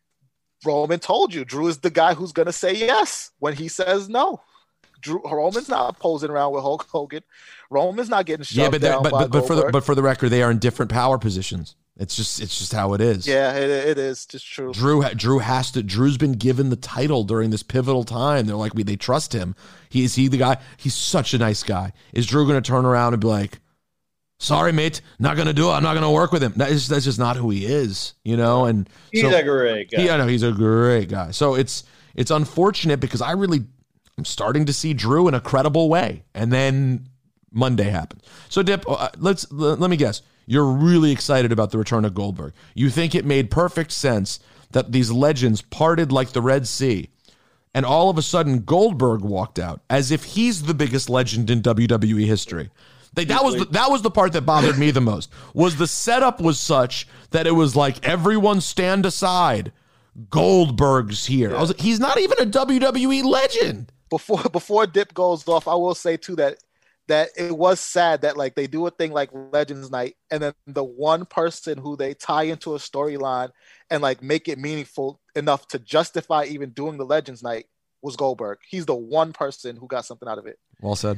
Roman told you, Drew is the guy who's going to say yes when he says no. Drew Roman's not posing around with Hulk Hogan. Roman's not getting shoved Yeah, but they're- down but by but, but for the Goldberg. but for the record, they are in different power positions. It's just it's just how it is. yeah, it, it is just true. Drew Drew has to Drew's been given the title during this pivotal time. They're like, we they trust him. He is he the guy? He's such a nice guy. Is Drew going to turn around and be like, "Sorry, mate, not going to do it. I'm not going to work with him." That is, that's just not who he is, you know. And He's so, a great guy. he, I know he's a great guy. So it's it's unfortunate because I really I'm starting to see Drew in a credible way, and then Monday happened. So Dip, uh, let's l- let me guess. You're really excited about the return of Goldberg. You think it made perfect sense that these legends parted like the Red Sea, and all of a sudden Goldberg walked out as if he's the biggest legend in W W E history. They, that was the, that was the part that bothered me the most. Was the setup was such that it was like everyone stand aside. Goldberg's here. I was like, he's not even a W W E legend. Before before Dip goes off, I will say too that that it was sad that like they do a thing like Legends Night, and then the one person who they tie into a storyline and like make it meaningful enough to justify even doing the Legends Night was Goldberg. He's the one person who got something out of it. Well said.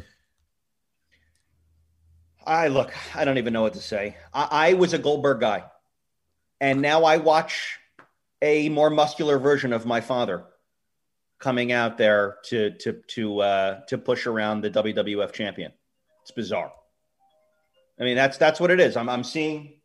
I look, I don't even know what to say. I, I was a Goldberg guy, and now I watch a more muscular version of my father coming out there to to to uh, to push around the W W F champion. It's bizarre. I mean, that's that's what it is. I'm I'm seeing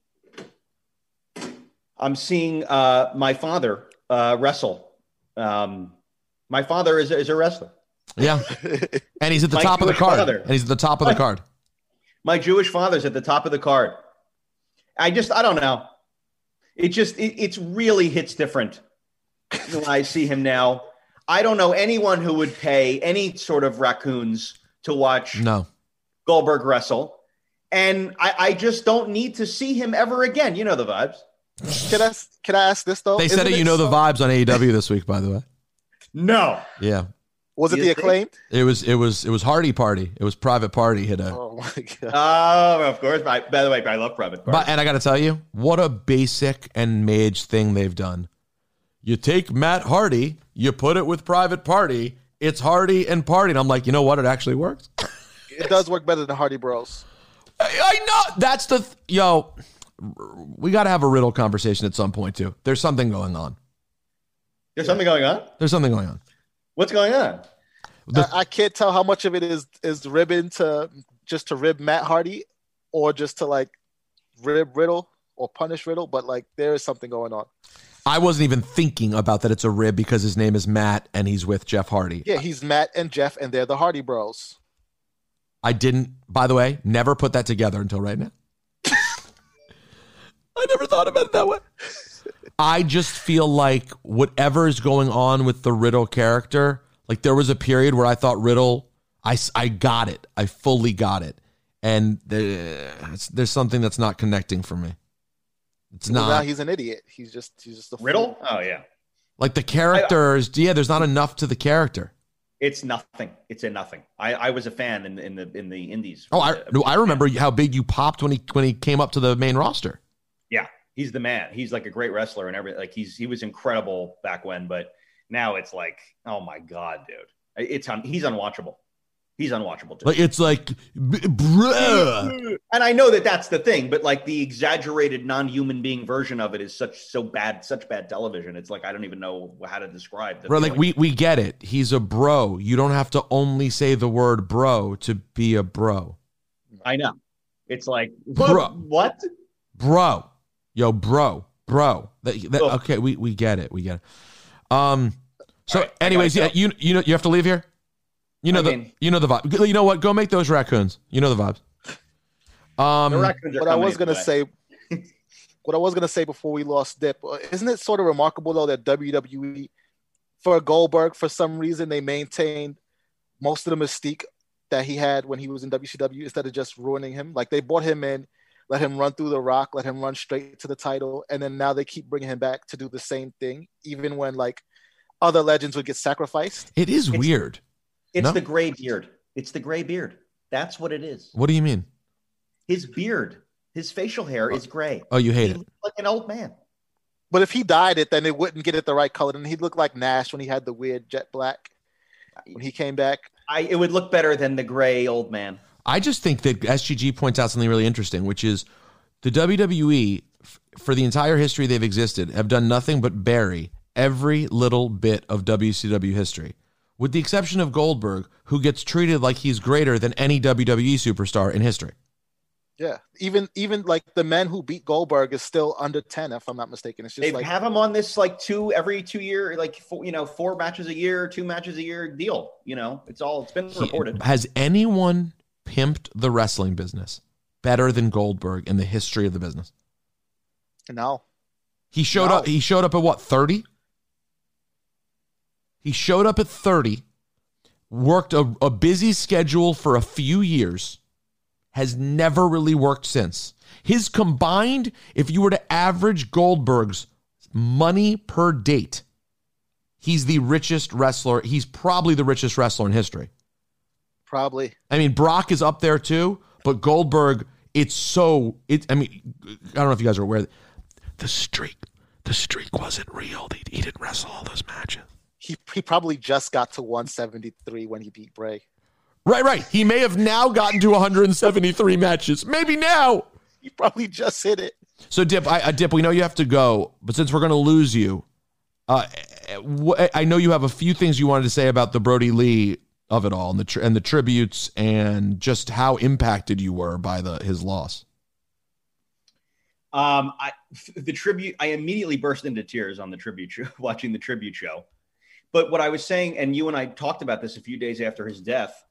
I'm seeing uh, my father uh, wrestle. Um, my father is is a wrestler. Yeah. And he's at the My top of the Jewish card. father. And he's at the top of the My- card. My Jewish father's at the top of the card. I just, I don't know. It just, it it's really hits different when I see him now. I don't know anyone who would pay any sort of raccoons to watch No. Goldberg wrestle. And I, I just don't need to see him ever again. You know the vibes. Can I can I ask this though? They said Isn't it, you know the so- vibes on A E W this week, by the way. No. Yeah. Was it You the think? Acclaimed? It was it was it was Hardy Party. It was Private Party hit a Oh my god! Oh, of course. By, by the way, I love Private Party. But and I got to tell you, what a basic and mage thing they've done. You take Matt Hardy, you put it with Private Party, it's Hardy and Party. And I'm like, you know what? It actually works. It does work better than Hardy Bros. I, I know that's the th- yo. We got to have a riddle conversation at some point too. There's something going on. There's something going on? There's something going on. What's going on? The- I, I can't tell how much of it is is ribbon to just to rib Matt Hardy, or just to like rib Riddle or punish Riddle, but like there is something going on. I wasn't even thinking about that it's a rib because his name is Matt and he's with Jeff Hardy. Yeah, he's Matt and Jeff, and they're the Hardy Bros. I didn't, by the way, never put that together until right now. I never thought about it that way. I just feel like whatever is going on with the Riddle character, like there was a period where I thought Riddle, I, I got it. I fully got it. And there, there's something that's not connecting for me. It's well, not. Now he's an idiot. He's just he's just a Riddle. fool. Oh yeah. Like the characters, yeah. There's not enough to the character. It's nothing. It's a nothing. I, I was a fan in, in the in the Indies. Oh, I no, I remember how big you popped when he when he came up to the main roster. Yeah, he's the man. He's like a great wrestler and everything. Like he's he was incredible back when, but now it's like, oh my god, dude, it's un, he's unwatchable. He's unwatchable. Dude. Like it's like, bruh. And I know that that's the thing, but like the exaggerated non-human being version of it is such so bad, such bad television. It's like I don't even know how to describe. The Right, like we we get it. He's a bro. You don't have to only say the word bro to be a bro. I know. It's like Bro. What? Bro, yo, bro, bro. That, that, okay, we we get it. We get it. Um. So, right, anyways, yeah, you you know you have to leave here. You know I the mean, you know the vibe. You know what? Go make those raccoons. You know the vibes. Um, the raccoons are What I coming was gonna anyway. say, what I was gonna say before we lost Dip, uh, isn't it sort of remarkable though that W W E for Goldberg, for some reason, they maintained most of the mystique that he had when he was in W C W instead of just ruining him. Like they brought him in, let him run through the Rock, let him run straight to the title, and then now they keep bringing him back to do the same thing, even when like other legends would get sacrificed. it is It's- weird. It's No? the gray beard. It's the gray beard. That's what it is. What do you mean? His beard, his facial hair is gray. Oh, you hate He it. looks like an old man. But if he dyed it, then it wouldn't get it the right color. And he'd look like Nash when he had the weird jet black when he came back. I it would look better than the gray old man. I just think that S G G points out something really interesting, which is the W W E, f- for the entire history they've existed, have done nothing but bury every little bit of W C W history, with the exception of Goldberg, who gets treated like he's greater than any W W E superstar in history. Yeah, even even like the men who beat Goldberg is still under ten, if I'm not mistaken. It's just They like have him on this like two every two year, like four, you know, four matches a year, two matches a year deal. You know, it's all it's been reported. Has anyone pimped the wrestling business better than Goldberg in the history of the business? no. He showed No. up. He showed up at what, thirty? He showed up at thirty, worked a, a busy schedule for a few years, has never really worked since. His combined, if you were to average Goldberg's money per date, he's the richest wrestler. He's probably the richest wrestler in history. Probably. I mean, Brock is up there too, but Goldberg, it's so, it. I mean, I don't know if you guys are aware that the streak, the streak wasn't real. He, he didn't wrestle all those matches. He he probably just got to one seventy-three when he beat Bray. Right, right. He may have now gotten to one hundred seventy-three matches. Maybe now. He probably just hit it. So, Dip, I, I Dip, we know you have to go, but since we're going to lose you, uh, wh- I know you have a few things you wanted to say about the Brody Lee of it all, and the tri- and the tributes, and just how impacted you were by the his loss. Um, I the tribute. I immediately burst into tears on the tribute show, watching the tribute show. But what I was saying, and you and I talked about this a few days after his death.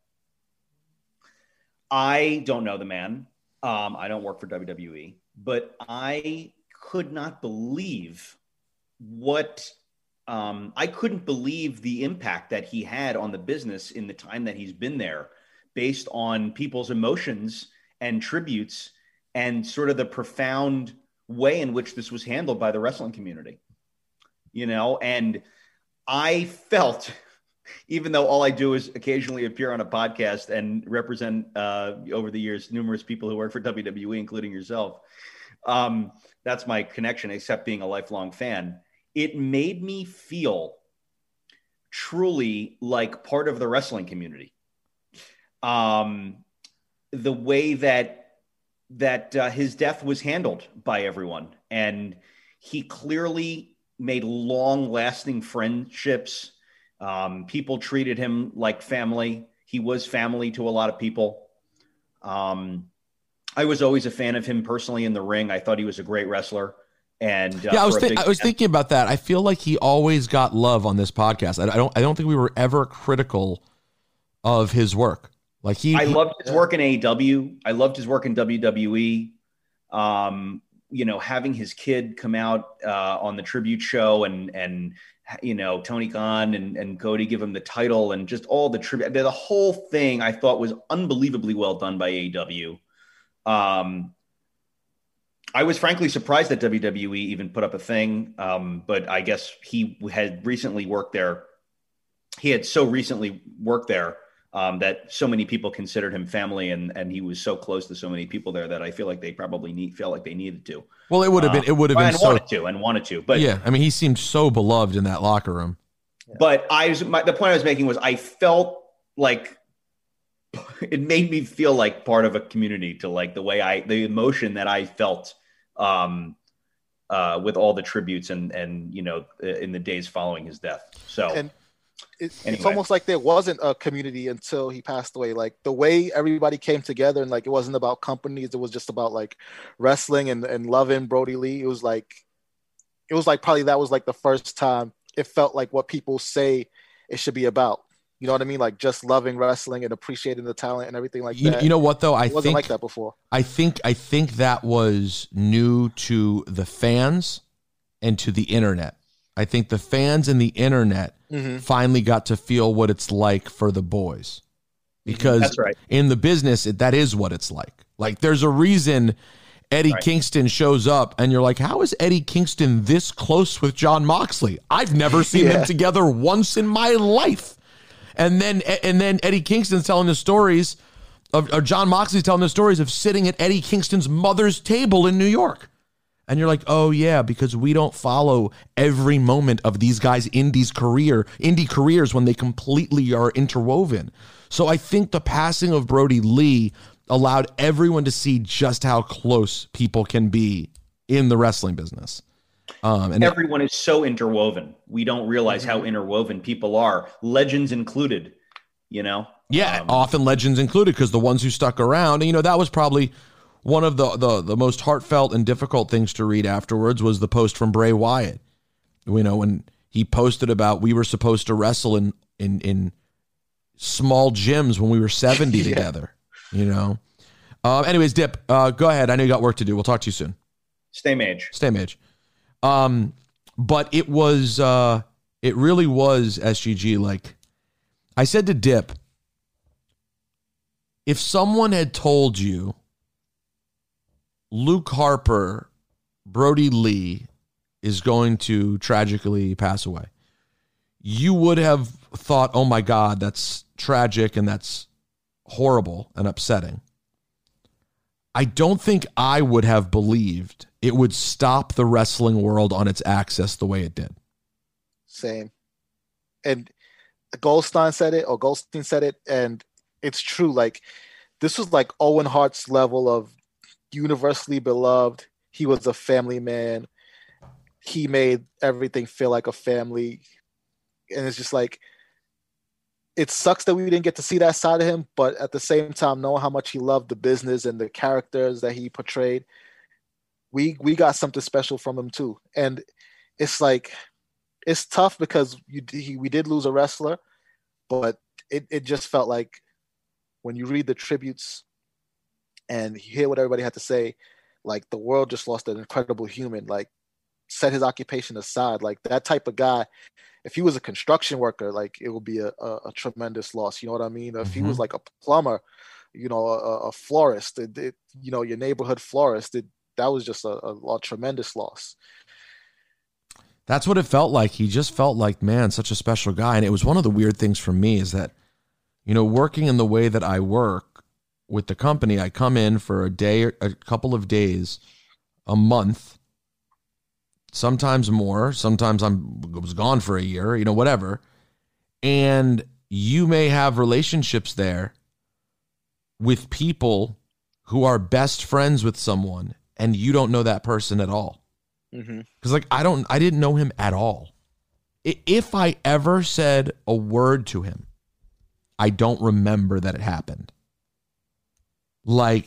I don't know the man. Um, I don't work for W W E, but I could not believe what um, I couldn't believe the impact that he had on the business in the time that he's been there, based on people's emotions and tributes and sort of the profound way in which this was handled by the wrestling community, you know, and I felt, even though all I do is occasionally appear on a podcast and represent uh, over the years numerous people who work for W W E, including yourself, um, that's my connection, except being a lifelong fan. It made me feel truly like part of the wrestling community. Um, the way that that uh, his death was handled by everyone, and he clearly made long-lasting friendships. Um, people treated him like family. He was family to a lot of people. Um, I was always a fan of him personally in the ring. I thought he was a great wrestler. And uh, yeah, I was for a thi- big I was fan- thinking about that. I feel like he always got love on this podcast. I, I don't I don't think we were ever critical of his work. Like he, I he- loved his work in A E W. I loved his work in W W E. Um, you know, having his kid come out uh, on the tribute show and and you know Tony Khan and, and Cody give him the title and just all the tribute. The whole thing I thought was unbelievably well done by A E W. Um, I was frankly surprised that W W E even put up a thing, um, but I guess he had recently worked there. He had so recently worked there um, that so many people considered him family, and and he was so close to so many people there that I feel like they probably need felt like they needed to. well, it would have been it would have Uh, been and so wanted to and wanted to, but yeah. I mean, he seemed so beloved in that locker room. but I was my, the point I was making was I felt like it made me feel like part of a community to like the way I the emotion that I felt um, uh, with all the tributes and and you know in the days following his death. So And it, Anyway. it's almost like there wasn't a community until he passed away. Like the way everybody came together and like it wasn't about companies, it was just about like wrestling and, and loving Brody Lee. It was like it was like probably that was like the first time it felt like what people say it should be about. You know what I mean? Like just loving wrestling and appreciating the talent and everything like You, that. you know what though? I it wasn't think like that before. I think I think that was new to the fans and to the internet. I think the fans and the internet Mhm. finally got to feel what it's like for the boys. Because That's right. in the business, it, that is what it's like. Like there's a reason Eddie Right. Kingston shows up and you're like, how is Eddie Kingston this close with John Moxley? I've never seen them Yeah. together once in my life. And then and then Eddie Kingston's telling the stories of or John Moxley's telling the stories of sitting at Eddie Kingston's mother's table in New York. And you're like, oh yeah, because we don't follow every moment of these guys' indies career, indie careers when they completely are interwoven. So I think the passing of Brody Lee allowed everyone to see just how close people can be in the wrestling business. Um, and everyone is so interwoven. We don't realize how interwoven people are, legends included. You know. Yeah, Um, often legends included, because the ones who stuck around, and you know, that was probably one of the, the the most heartfelt and difficult things to read afterwards was the post from Bray Wyatt. You know, when he posted about we were supposed to wrestle in in in small gyms when we were seventy Yeah. together. You know. Um, anyways, Dip, uh, go ahead. I know you got work to do. We'll talk to you soon. Stay mage. Stay mage. Um, but it was uh, it really was S G G. Like I said to Dip, if someone had told you Luke Harper, Brody Lee is going to tragically pass away, you would have thought, oh my God, that's tragic and that's horrible and upsetting. I don't think I would have believed it would stop the wrestling world on its axis the way it did. Same. And Goldstein said it, or Goldstein said it, and it's true. Like, this was like Owen Hart's level of universally beloved. He was a family man. He made everything feel like a family. And it's just like, it sucks that we didn't get to see that side of him, but at the same time, knowing how much he loved the business and the characters that he portrayed, we we got something special from him too. And it's like, it's tough because you he, we did lose a wrestler, but it, it just felt like when you read the tributes and you hear what everybody had to say, like the world just lost an incredible human. Like, set his occupation aside, like that type of guy, if he was a construction worker, like it would be a, a, a tremendous loss. You know what I mean? If he was like a plumber, you know, a, a florist, it, it, you know, your neighborhood florist, it, that was just a, a, a tremendous loss. That's what it felt like. He just felt like, man, such a special guy. And it was one of the weird things for me is that, you know, working in the way that I work with the company, I come in for a day, a couple of days, a month, sometimes more. Sometimes I'm was gone for a year, you know, whatever. And you may have relationships there with people who are best friends with someone, and you don't know that person at all. Mm-hmm. Because like I don't, I didn't know him at all. I- If I ever said a word to him, I don't remember that it happened. Like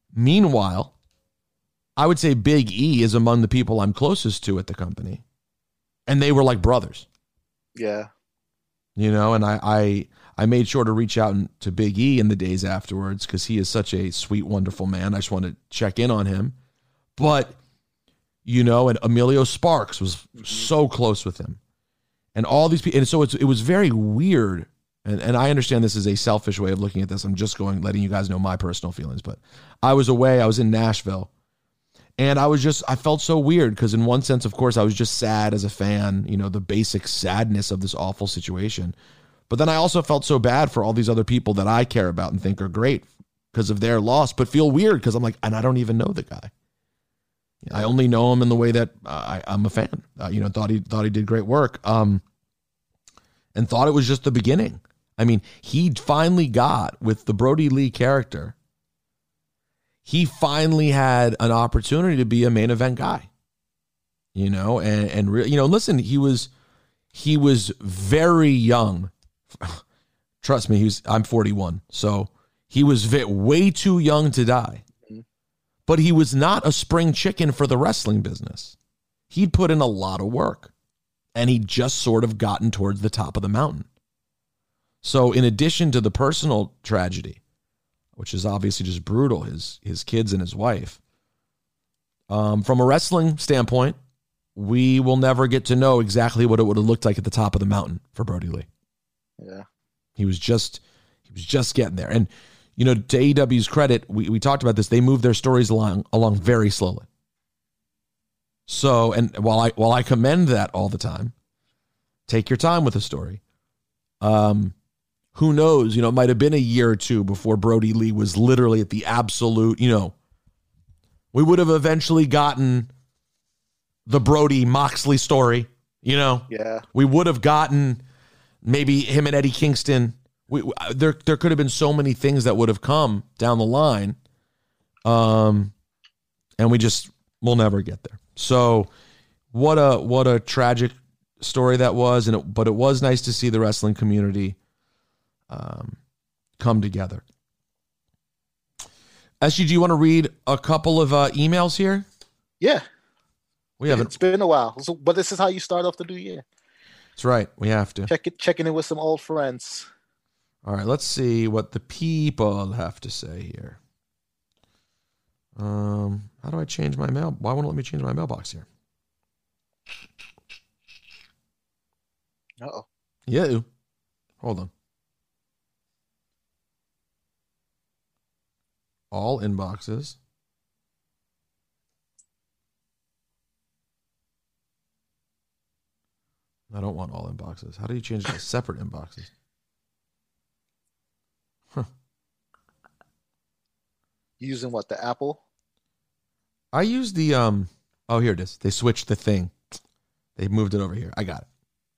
Meanwhile, I would say Big E is among the people I'm closest to at the company. And they were like brothers. Yeah. You know, and I I, I made sure to reach out to Big E in the days afterwards because he is such a sweet, wonderful man. I just wanted to check in on him. But, you know, and Emilio Sparks was mm-hmm. so close with him. And all these people, and so it's, it was very weird. And, and I understand this is a selfish way of looking at this. I'm just going, letting you guys know my personal feelings. But I was away. I was in Nashville. And I was just, I felt so weird because in one sense, of course, I was just sad as a fan, you know, the basic sadness of this awful situation. But then I also felt so bad for all these other people that I care about and think are great because of their loss, but feel weird because I'm like, and I don't even know the guy. I only know him in the way that uh, I, I'm a fan, uh, you know, thought he thought he did great work um, and thought it was just the beginning. I mean, he finally got with the Brody Lee character. He finally had an opportunity to be a main event guy, you know, and, and re- you know, listen, he was, he was very young. Trust me, he was, I'm forty-one. So he was v- way too young to die, but he was not a spring chicken for the wrestling business. He'd put in a lot of work and he'd just sort of gotten towards the top of the mountain. So in addition to the personal tragedy, which is obviously just brutal, his his kids and his wife. Um, from a wrestling standpoint, we will never get to know exactly what it would have looked like at the top of the mountain for Brody Lee. Yeah. He was just he was just getting there. And, you know, to A E W's credit, we, we talked about this, they moved their stories along along very slowly. So, and while I while I commend that all the time, take your time with the story. Um Who knows? You know, it might have been a year or two before Brody Lee was literally at the absolute, you know, we would have eventually gotten the Brody Moxley story, you know? Yeah. We would have gotten maybe him and Eddie Kingston. We, there, there could have been so many things that would have come down the line. Um, and we just, we'll never get there. So what a, what a tragic story that was. And it, but it was nice to see the wrestling community Um, come together. S G, do you want to read a couple of uh, emails here? Yeah. We haven't. It's been a while, so, but this is how you start off the new year. That's right. We have to. Check it, checking in with some old friends. All right. Let's see what the people have to say here. Um, how do I change my mail? Why won't it let me change my mailbox here? Uh-oh. Yeah. Hold on. All inboxes. I don't want all inboxes. How do you change it to separate inboxes? Huh. Using what, the Apple? I use the, um, oh, here it is. They switched the thing. They moved it over here. I got it.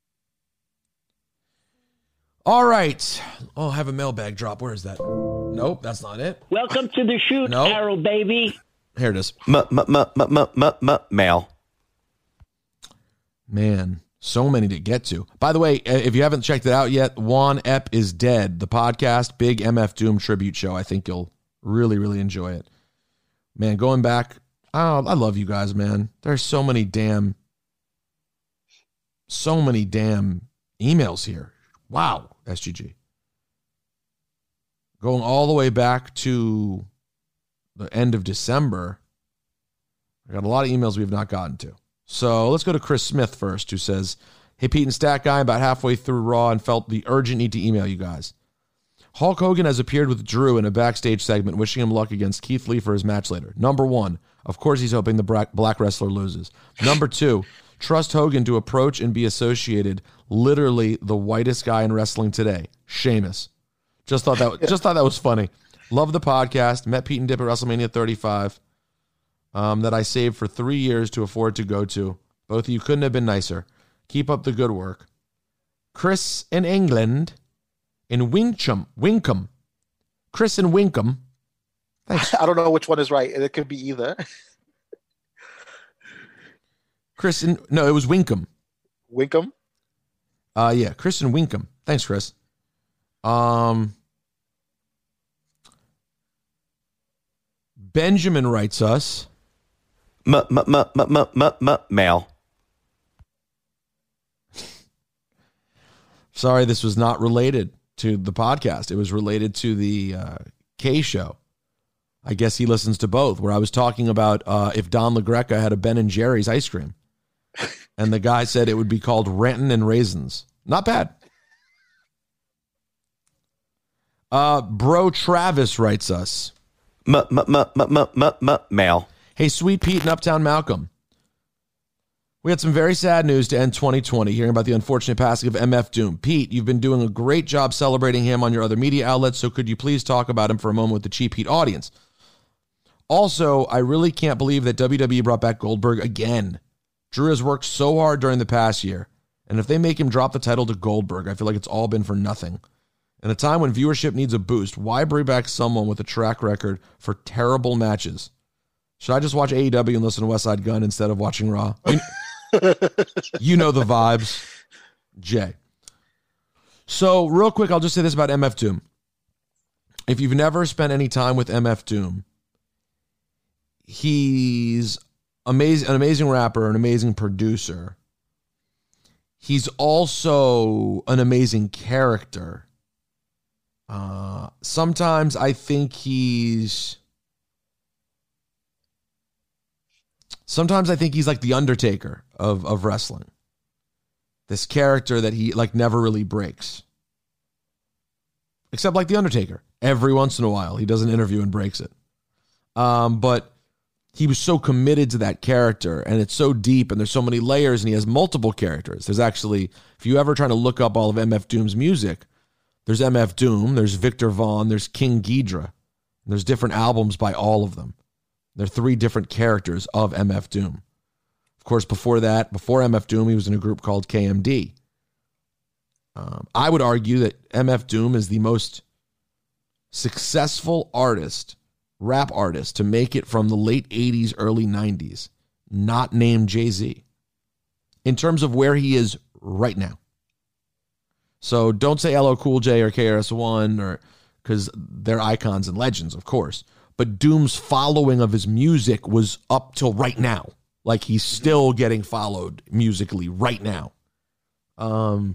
All right. Oh, I have a mailbag drop. Where is that? Nope, that's not it. Welcome to the shoot, Nope. Arrow baby. Here it is. M- m- m- m- m- m- m- mail. Man, so many to get to. By the way, if you haven't checked it out yet, Juan Epp is Dead, the podcast, big M F Doom tribute show. I think you'll really, really enjoy it. Man, going back, oh, I love you guys, man. There's so many damn, so many damn emails here. Wow, S G G. Going all the way back to the end of December, I got a lot of emails we have not gotten to. So let's go to Chris Smith first, who says, hey, Pete and Stat Guy, about halfway through Raw and felt the urgent need to email you guys. Hulk Hogan has appeared with Drew in a backstage segment, wishing him luck against Keith Lee for his match later. Number one, of course he's hoping the black wrestler loses. Number two, trust Hogan to approach and be associated literally the whitest guy in wrestling today, Sheamus. Just thought that just thought that was funny. Love the podcast. Met Pete and Dip at WrestleMania thirty-five um, that I saved for three years to afford to go to. Both of you couldn't have been nicer. Keep up the good work. Chris in England, in Wincham, Winkham. Chris in Winkham. Thanks. I don't know which one is right. It could be either. Chris in, no, it was Winkham. Winkham? Uh, yeah, Chris in Winkham. Thanks, Chris. Um, Benjamin writes us. M m m m m m m male. Sorry, this was not related to the podcast. It was related to the uh, K show. I guess he listens to both, where I was talking about uh, if Don LaGreca had a Ben and Jerry's ice cream. And the guy said it would be called Renton and Raisins. Not bad. Uh, Bro Travis writes us. M m m m m m m male. Hey, Sweet Pete and Uptown Malcolm. We had some very sad news to end twenty twenty, hearing about the unfortunate passing of M F Doom. Pete, you've been doing a great job celebrating him on your other media outlets, so could you please talk about him for a moment with the Cheap Heat audience? Also, I really can't believe that W W E brought back Goldberg again. Drew has worked so hard during the past year, and if they make him drop the title to Goldberg, I feel like it's all been for nothing. In a time when viewership needs a boost, why bring back someone with a track record for terrible matches? Should I just watch A E W and listen to West Side Gun instead of watching Raw? You, you know the vibes. Jay. So real quick, I'll just say this about M F Doom. If you've never spent any time with M F Doom, he's amazing, an amazing rapper, an amazing producer. He's also an amazing character. Uh, sometimes I think he's... Sometimes I think he's like the Undertaker of, of wrestling. This character that he like never really breaks. Except like the Undertaker. Every once in a while, he does an interview and breaks it. Um, but he was so committed to that character, and it's so deep, and there's so many layers, and he has multiple characters. There's actually, if you ever trying to look up all of M F Doom's music, there's M F Doom, there's Victor Vaughn, there's King Ghidra. There's different albums by all of them. There are three different characters of M F Doom. Of course, before that, before M F Doom, he was in a group called K M D. Um, I would argue that M F Doom is the most successful artist, rap artist, to make it from the late eighties, early nineties, not named Jay-Z, in terms of where he is right now. So don't say L L Cool J or K R S One, or because they're icons and legends, of course. But Doom's following of his music was up till right now. Like, he's still getting followed musically right now. Um.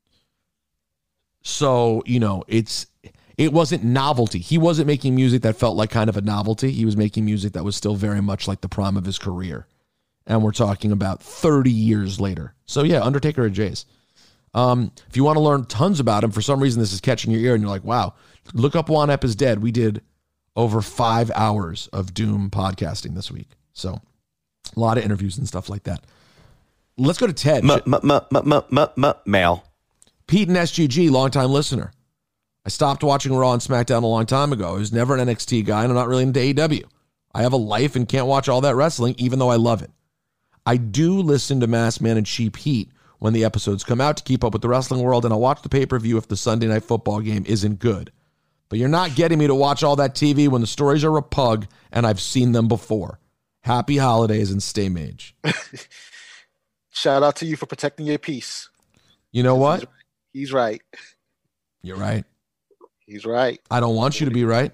So, you know, it's it wasn't novelty. He wasn't making music that felt like kind of a novelty. He was making music that was still very much like the prime of his career. And we're talking about thirty years later. So, yeah, Undertaker or Jays. Um, if you want to learn tons about him, for some reason this is catching your ear and you're like, wow, look up Juan Ep is Dead. We did over five hours of Doom podcasting this week. So a lot of interviews and stuff like that. Let's go to Ted. M m m m m m male. Pete and S G G, longtime listener. I stopped watching Raw and SmackDown a long time ago. I was never an N X T guy, and I'm not really into A E W. I have a life and can't watch all that wrestling, even though I love it. I do listen to Masked Man and Cheap Heat when the episodes come out to keep up with the wrestling world, and I'll watch the pay-per-view if the Sunday Night Football game isn't good. But you're not getting me to watch all that T V when the stories are a pug, and I've seen them before. Happy holidays and stay mage. Shout out to you for protecting your peace. You know what? He's right. You're right. He's right. I don't want you to be right.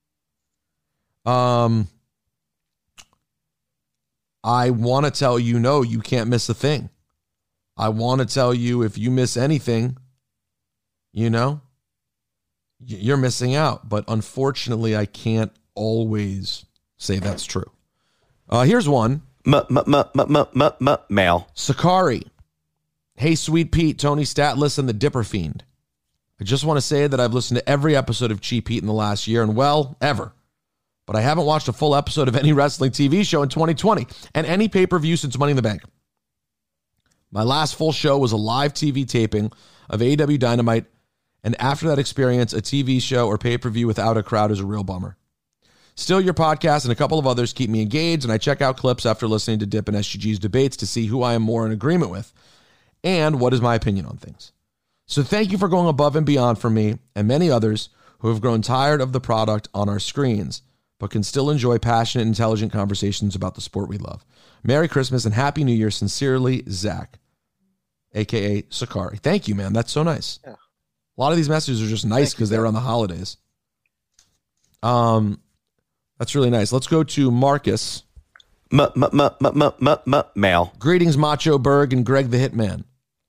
Um, I want to tell you, no, you can't miss a thing. I want to tell you, if you miss anything, you know, you're missing out. But unfortunately, I can't always say that's true. Uh, here's one. M m m m m m m male. Sakari. Hey, Sweet Pete, Tony Statless, and the Dipper Fiend. I just want to say that I've listened to every episode of Cheap Heat in the last year, and well, ever. But I haven't watched a full episode of any wrestling T V show in twenty twenty, and any pay-per-view since Money in the Bank. My last full show was a live T V taping of A E W Dynamite, and after that experience, a T V show or pay-per-view without a crowd is a real bummer. Still, your podcast and a couple of others keep me engaged, and I check out clips after listening to Dip and S G G's debates to see who I am more in agreement with and what is my opinion on things. So thank you for going above and beyond for me and many others who have grown tired of the product on our screens, but can still enjoy passionate, intelligent conversations about the sport we love. Merry Christmas and Happy New Year. Sincerely, Zach, a k a. Sakari. Thank you, man. That's so nice. Yeah. A lot of these messages are just nice because they're on the holidays. Um, That's really nice. Let's go to Marcus. M- m- m- m- m- m- m- Male. Greetings, Macho Berg and Greg the Hitman.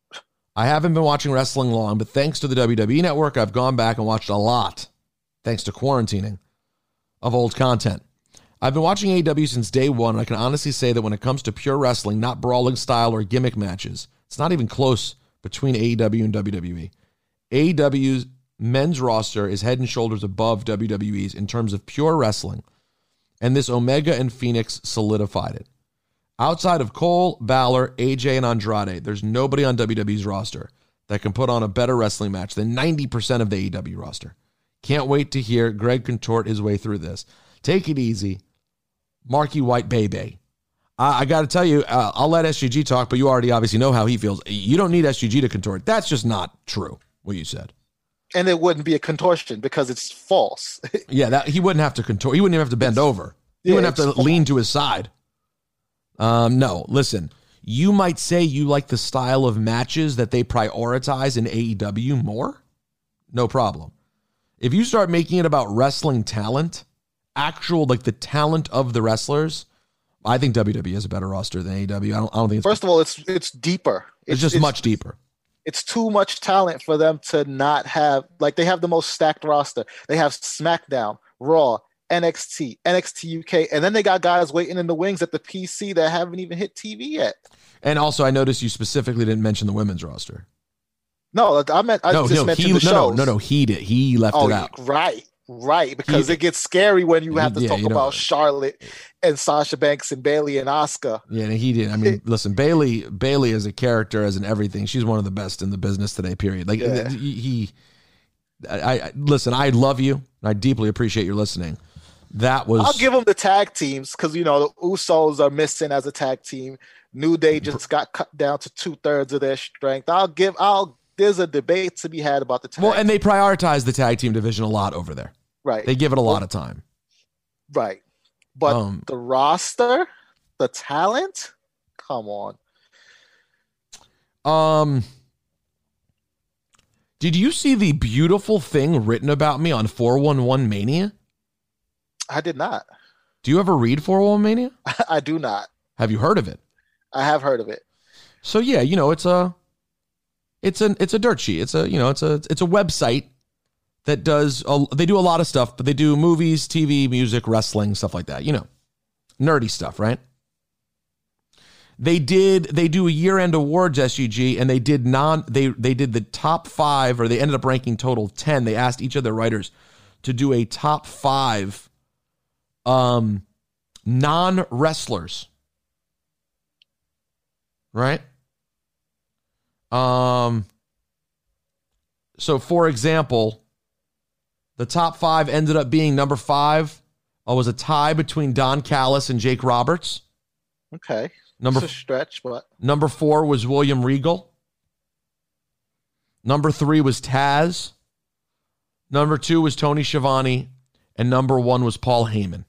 I haven't been watching wrestling long, but thanks to the W W E Network, I've gone back and watched a lot, thanks to quarantining, of old content. I've been watching A E W since day one, and I can honestly say that when it comes to pure wrestling, not brawling style or gimmick matches, it's not even close between A E W and W W E. A E W's men's roster is head and shoulders above W W E's in terms of pure wrestling, and this Omega and Phoenix solidified it. Outside of Cole, Balor, A J, and Andrade, there's nobody on W W E's roster that can put on a better wrestling match than ninety percent of the A E W roster. Can't wait to hear Greg contort his way through this. Take it easy. Marky White Baby. I, I got to tell you, uh, I'll let S G G talk, but you already obviously know how he feels. You don't need S G G to contort. That's just not true, what you said. And it wouldn't be a contortion because it's false. Yeah, that he wouldn't have to contort. He wouldn't even have to bend over. He yeah, wouldn't have to false. lean to his side. Um, no, listen. You might say you like the style of matches that they prioritize in A E W more. No problem. If you start making it about wrestling talent, actual, like the talent of the wrestlers, I think W W E has a better roster than A E W. I don't, I don't think it's... First of all, it's it's deeper. It's, it's just it's, much deeper. It's too much talent for them to not have, like they have the most stacked roster. They have SmackDown, Raw, N X T, N X T U K, and then they got guys waiting in the wings at the P C that haven't even hit T V yet. And also, I noticed you specifically didn't mention the women's roster. No, I meant I no, just no, mentioned he, the no, shows. no, no, no, he did. He left oh, it out. Right, right, because He- it gets scary when you have to Yeah, talk you know. about Charlotte and Sasha Banks and Bailey and Asuka. Yeah, and he did. I mean, listen, Bailey, Bailey as a character, as in everything, she's one of the best in the business today. Period. Like Yeah. he, he I, I listen. I love you. And I deeply appreciate your listening. That was. I'll give them the tag teams because you know the Usos are missing as a tag team. New Day just got cut down to two thirds of their strength. I'll give. I'll. There's a debate to be had about the tag. well, and they prioritize the tag team division a lot over there. right, They give it a lot of time. right, but Um, the roster, the talent, come on. Um, did you see the beautiful thing written about me on four one one Mania? I did not. Do you ever read four one one Mania? I do not. Have you heard of it? I have heard of it. So yeah, you know, it's a it's an it's a dirt sheet. It's a, you know, it's a it's a website that does a, they do a lot of stuff, but they do movies, T V, music, wrestling, stuff like that, you know. Nerdy stuff, right? They did they do a year-end awards, S G G, and they did non they they did the top five, or they ended up ranking total ten. They asked each of their writers to do a top five um non-wrestlers. Right? Um so for example, the top five ended up being number five uh, was a tie between Don Callis and Jake Roberts. Okay, Number it's a stretch, but Number four was William Regal. Number three was Taz. Number two was Tony Schiavone. And number one was Paul Heyman.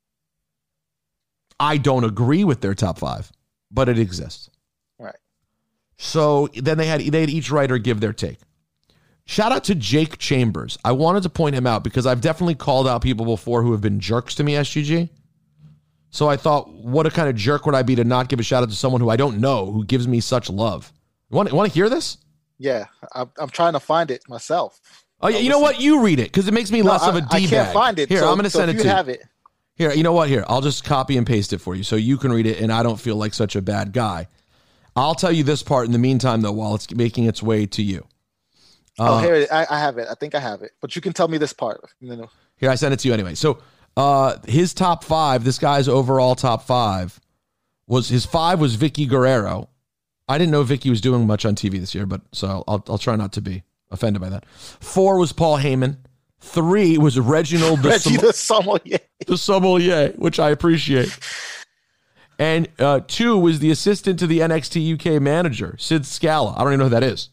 I don't agree with their top five, but it exists. right. So then they had they had each writer give their take. Shout out to Jake Chambers. I wanted to point him out because I've definitely called out people before who have been jerks to me, S G G. So I thought, what a kind of jerk would I be to not give a shout out to someone who I don't know, who gives me such love. You want, you want to hear this? Yeah, I'm, I'm trying to find it myself. Oh, yeah. You know what? You read it because it makes me No, less of a I- I D-bag. can't find it. Here, so, I'm going to so send if it you to you. have it. Here, you know what? Here, I'll just copy and paste it for you so you can read it and I don't feel like such a bad guy. I'll tell you this part in the meantime, though, while it's making its way to you. Oh, Uh, here it, I, I have it. I think I have it. But you can tell me this part. No, no. Here, I sent it to you anyway. So uh, his top five, this guy's overall top five, was his five was Vicky Guerrero. I didn't know Vicky was doing much on T V this year, but so I'll I'll try not to be offended by that. Four was Paul Heyman. Three was Reginald the, Reggie Som- the Sommelier. the Sommelier, which I appreciate. And uh, two was the assistant to the N X T U K manager, Sid Scala. I don't even know who that is.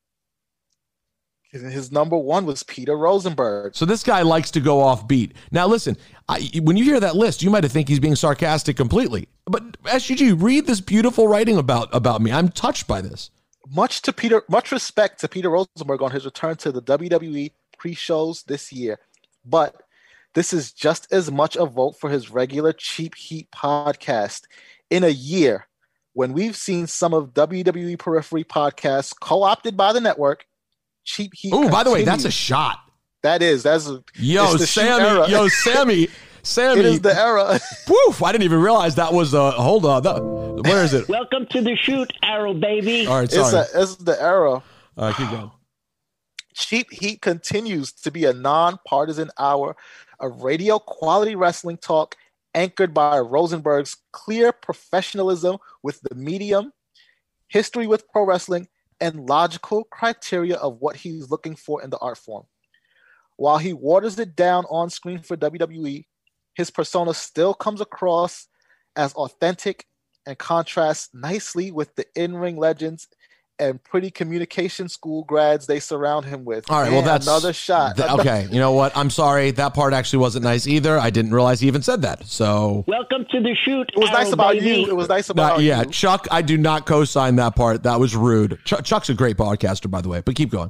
His number one was Peter Rosenberg. So this guy likes to go off beat. Now, listen, I, when you hear that list, you might have think he's being sarcastic completely. But S G G, read this beautiful writing about, about me. I'm touched by this. Much to Peter, much respect to Peter Rosenberg on his return to the W W E pre-shows this year. But This is just as much a vote for his regular Cheap Heat podcast in a year when we've seen some of W W E Periphery podcasts co-opted by the network. Cheap Heat. Oh, by the way, that's a continues. shot. That is. That's a, Yo, it's the shoot Sammy. era. Yo, Sammy. Sammy. It is the era. Woof. I didn't even realize that was a. Hold on. That, where is it? Welcome to the shoot, Arrow baby. All right, It's, sorry. a, it's the era. All right, keep going. Cheap Heat continues to be a non-partisan hour of radio quality wrestling talk anchored by Rosenberg's clear professionalism with the medium, history with pro wrestling, and logical criteria of what he's looking for in the art form. While he waters it down on screen for W W E, his persona still comes across as authentic and contrasts nicely with the in-ring legends and pretty communication school grads they surround him with. All right, well, Man, that's another shot. th- okay, you know what? I'm sorry. That part actually wasn't nice either. I didn't realize he even said that. So, Welcome to the shoot, It was Arrow nice about baby. you. It was nice uh, about yeah, you. Chuck, I do not co-sign that part. That was rude. Ch- Chuck's a great podcaster, by the way, but keep going.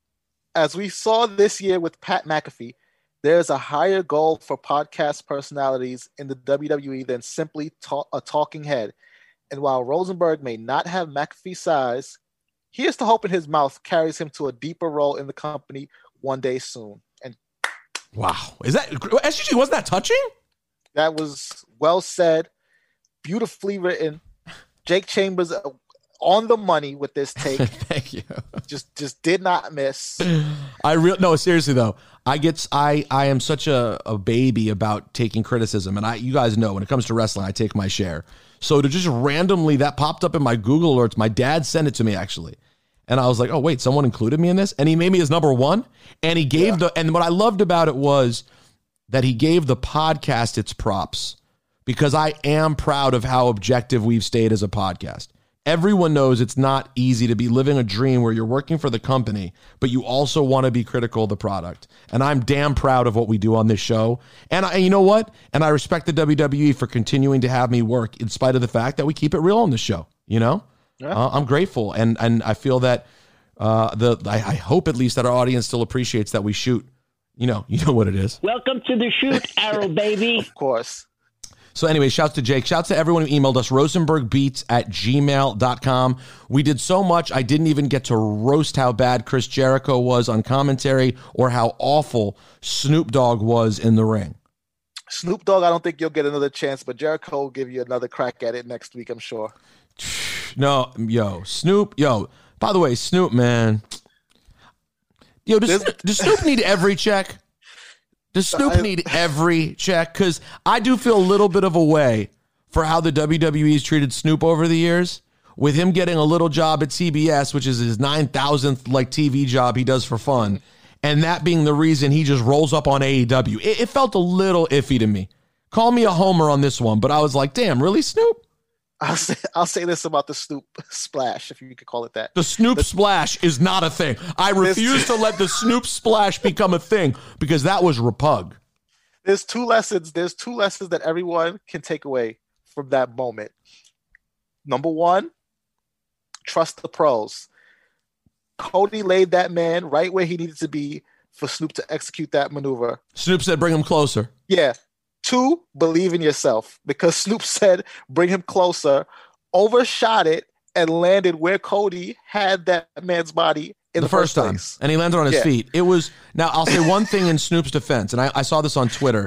As we saw this year with Pat McAfee, there's a higher goal for podcast personalities in the W W E than simply ta- a talking head. And while Rosenberg may not have McAfee's size, here's to hope in his mouth carries him to a deeper role in the company one day soon. And Wow. Is that, S G G, wasn't that touching? that was well said, beautifully written. Jake Chambers uh, on the money with this take. Thank you. just just did not miss. I real no, seriously though. I get I I am such a, a baby about taking criticism, and I you guys know when it comes to wrestling, I take my share. So to just randomly that popped up in my Google alerts, my dad sent it to me actually. And I was like, oh wait, someone included me in this? And he made me his number one. And he gave Yeah. the and what I loved about it was that he gave the podcast its props, because I am proud of how objective we've stayed as a podcast. Everyone knows it's not easy to be living a dream where you're working for the company, but you also want to be critical of the product. And I'm damn proud of what we do on this show. And I, you know what? And I respect the W W E for continuing to have me work in spite of the fact that we keep it real on this show. You know, Yeah. uh, I'm grateful. And, and I feel that uh, the, I, I hope at least that our audience still appreciates that we shoot, you know, you know what it is. Welcome to the shoot, Arrow baby. Of course. So anyway, shouts to Jake. Shouts to everyone who emailed us, rosenbergbeats at gmail dot com. We did so much, I didn't even get to roast how bad Chris Jericho was on commentary or how awful Snoop Dogg was in the ring. Snoop Dogg, I don't think you'll get another chance, but Jericho will give you another crack at it next week, I'm sure. No, yo, Snoop, yo. By the way, Snoop, man. Yo, does, There's- does Snoop need every check? Does Snoop I- need every check? Because I do feel a little bit of a way for how the W W E's treated Snoop over the years, with him getting a little job at C B S, which is his nine thousandth like T V job he does for fun, and that being the reason he just rolls up on A E W. It, it felt a little iffy to me. Call me a homer on this one, but I was like, damn, really, Snoop? I'll say I'll say this about the Snoop splash, if you could call it that. The Snoop splash is not a thing. I refuse to let the Snoop splash become a thing, because that was repug. There's two lessons. There's two lessons that everyone can take away from that moment. Number one, trust the pros. Cody laid that man right where he needed to be for Snoop to execute that maneuver. Snoop said, bring him closer. Yeah. Two, believe in yourself, because Snoop said, bring him closer, overshot it, and landed where Cody had that man's body in the, the first, time. place. And he landed on his Yeah. feet. It was, now I'll say one thing in Snoop's defense, and I, I saw this on Twitter.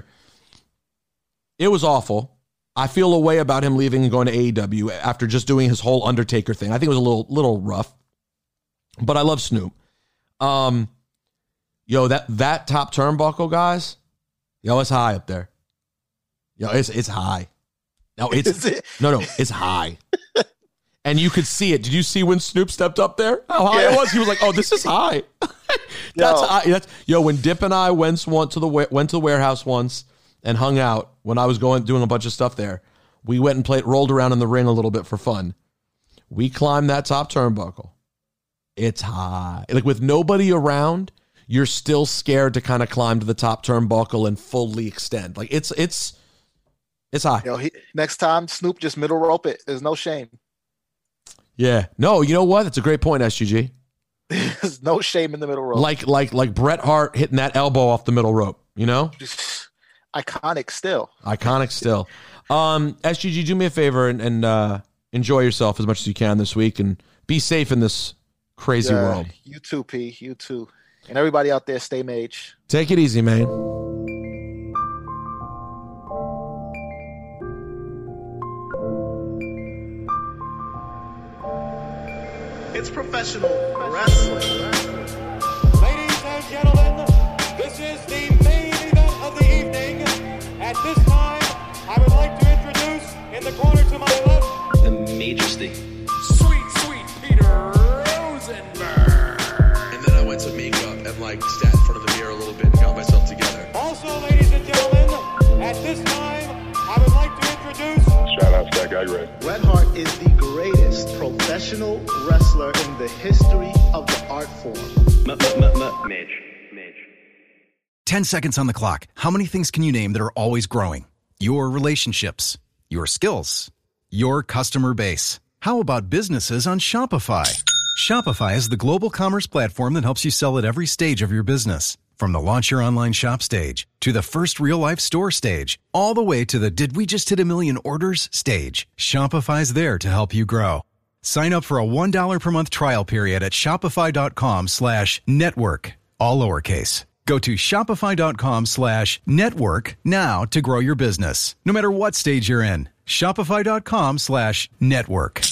It was awful. I feel a way about him leaving and going to A E W after just doing his whole Undertaker thing. I think it was a little little rough, but I love Snoop. Um, yo, that that top turnbuckle, guys, yo, it's high up there. Yo, it's it's high. No, it's Is it? no, no, it's high. And you could see it. Did you see when Snoop stepped up there? How high Yeah. it was? He was like, "Oh, this is high." that's Yo. high. That's yo. When Dip and I went went to the wa- went to the warehouse once and hung out when I was going doing a bunch of stuff there. We went and played, rolled around in the ring a little bit for fun. We climbed that top turnbuckle. It's high. Like with nobody around, you're still scared to kind of climb to the top turnbuckle and fully extend. Like it's it's it's high. You know, he, next time, Snoop just middle rope it. There's no shame. Yeah. No, you know what? That's a great point, S G G. There's no shame in the middle rope. Like like like Bret Hart hitting that elbow off the middle rope, you know? iconic still. Iconic still. Um, S G G, do me a favor and, and uh, enjoy yourself as much as you can this week and be safe in this crazy Yeah, world. You too, P. You too. And everybody out there, stay mage. Take it easy, man. It's professional wrestling. Ladies and gentlemen, this is the main event of the evening. At this time, I would like to introduce in the corner to my left, The Majesty. sweet, sweet Peter Rosenberg. And then I went to makeup and like sat in front of the mirror a little bit and got myself together. Also, ladies and gentlemen, at this time, I would like to introduce Shout out to that guy, Greg. Bret Hart is the greatest professional wrestler in the history of the art form. Mage. Mage. ten seconds on the clock. How many things can you name that are always growing? Your relationships, your skills, your customer base. How about businesses on Shopify? Shopify is the global commerce platform that helps you sell at every stage of your business. From the launch your online shop stage to the first real life store stage, all the way to the did we just hit a million orders stage. Shopify's there to help you grow. Sign up for a one dollar per month trial period at shopify.com slash network, all lowercase. Go to shopify.com slash network now to grow your business, no matter what stage you're in. Shopify.com slash network.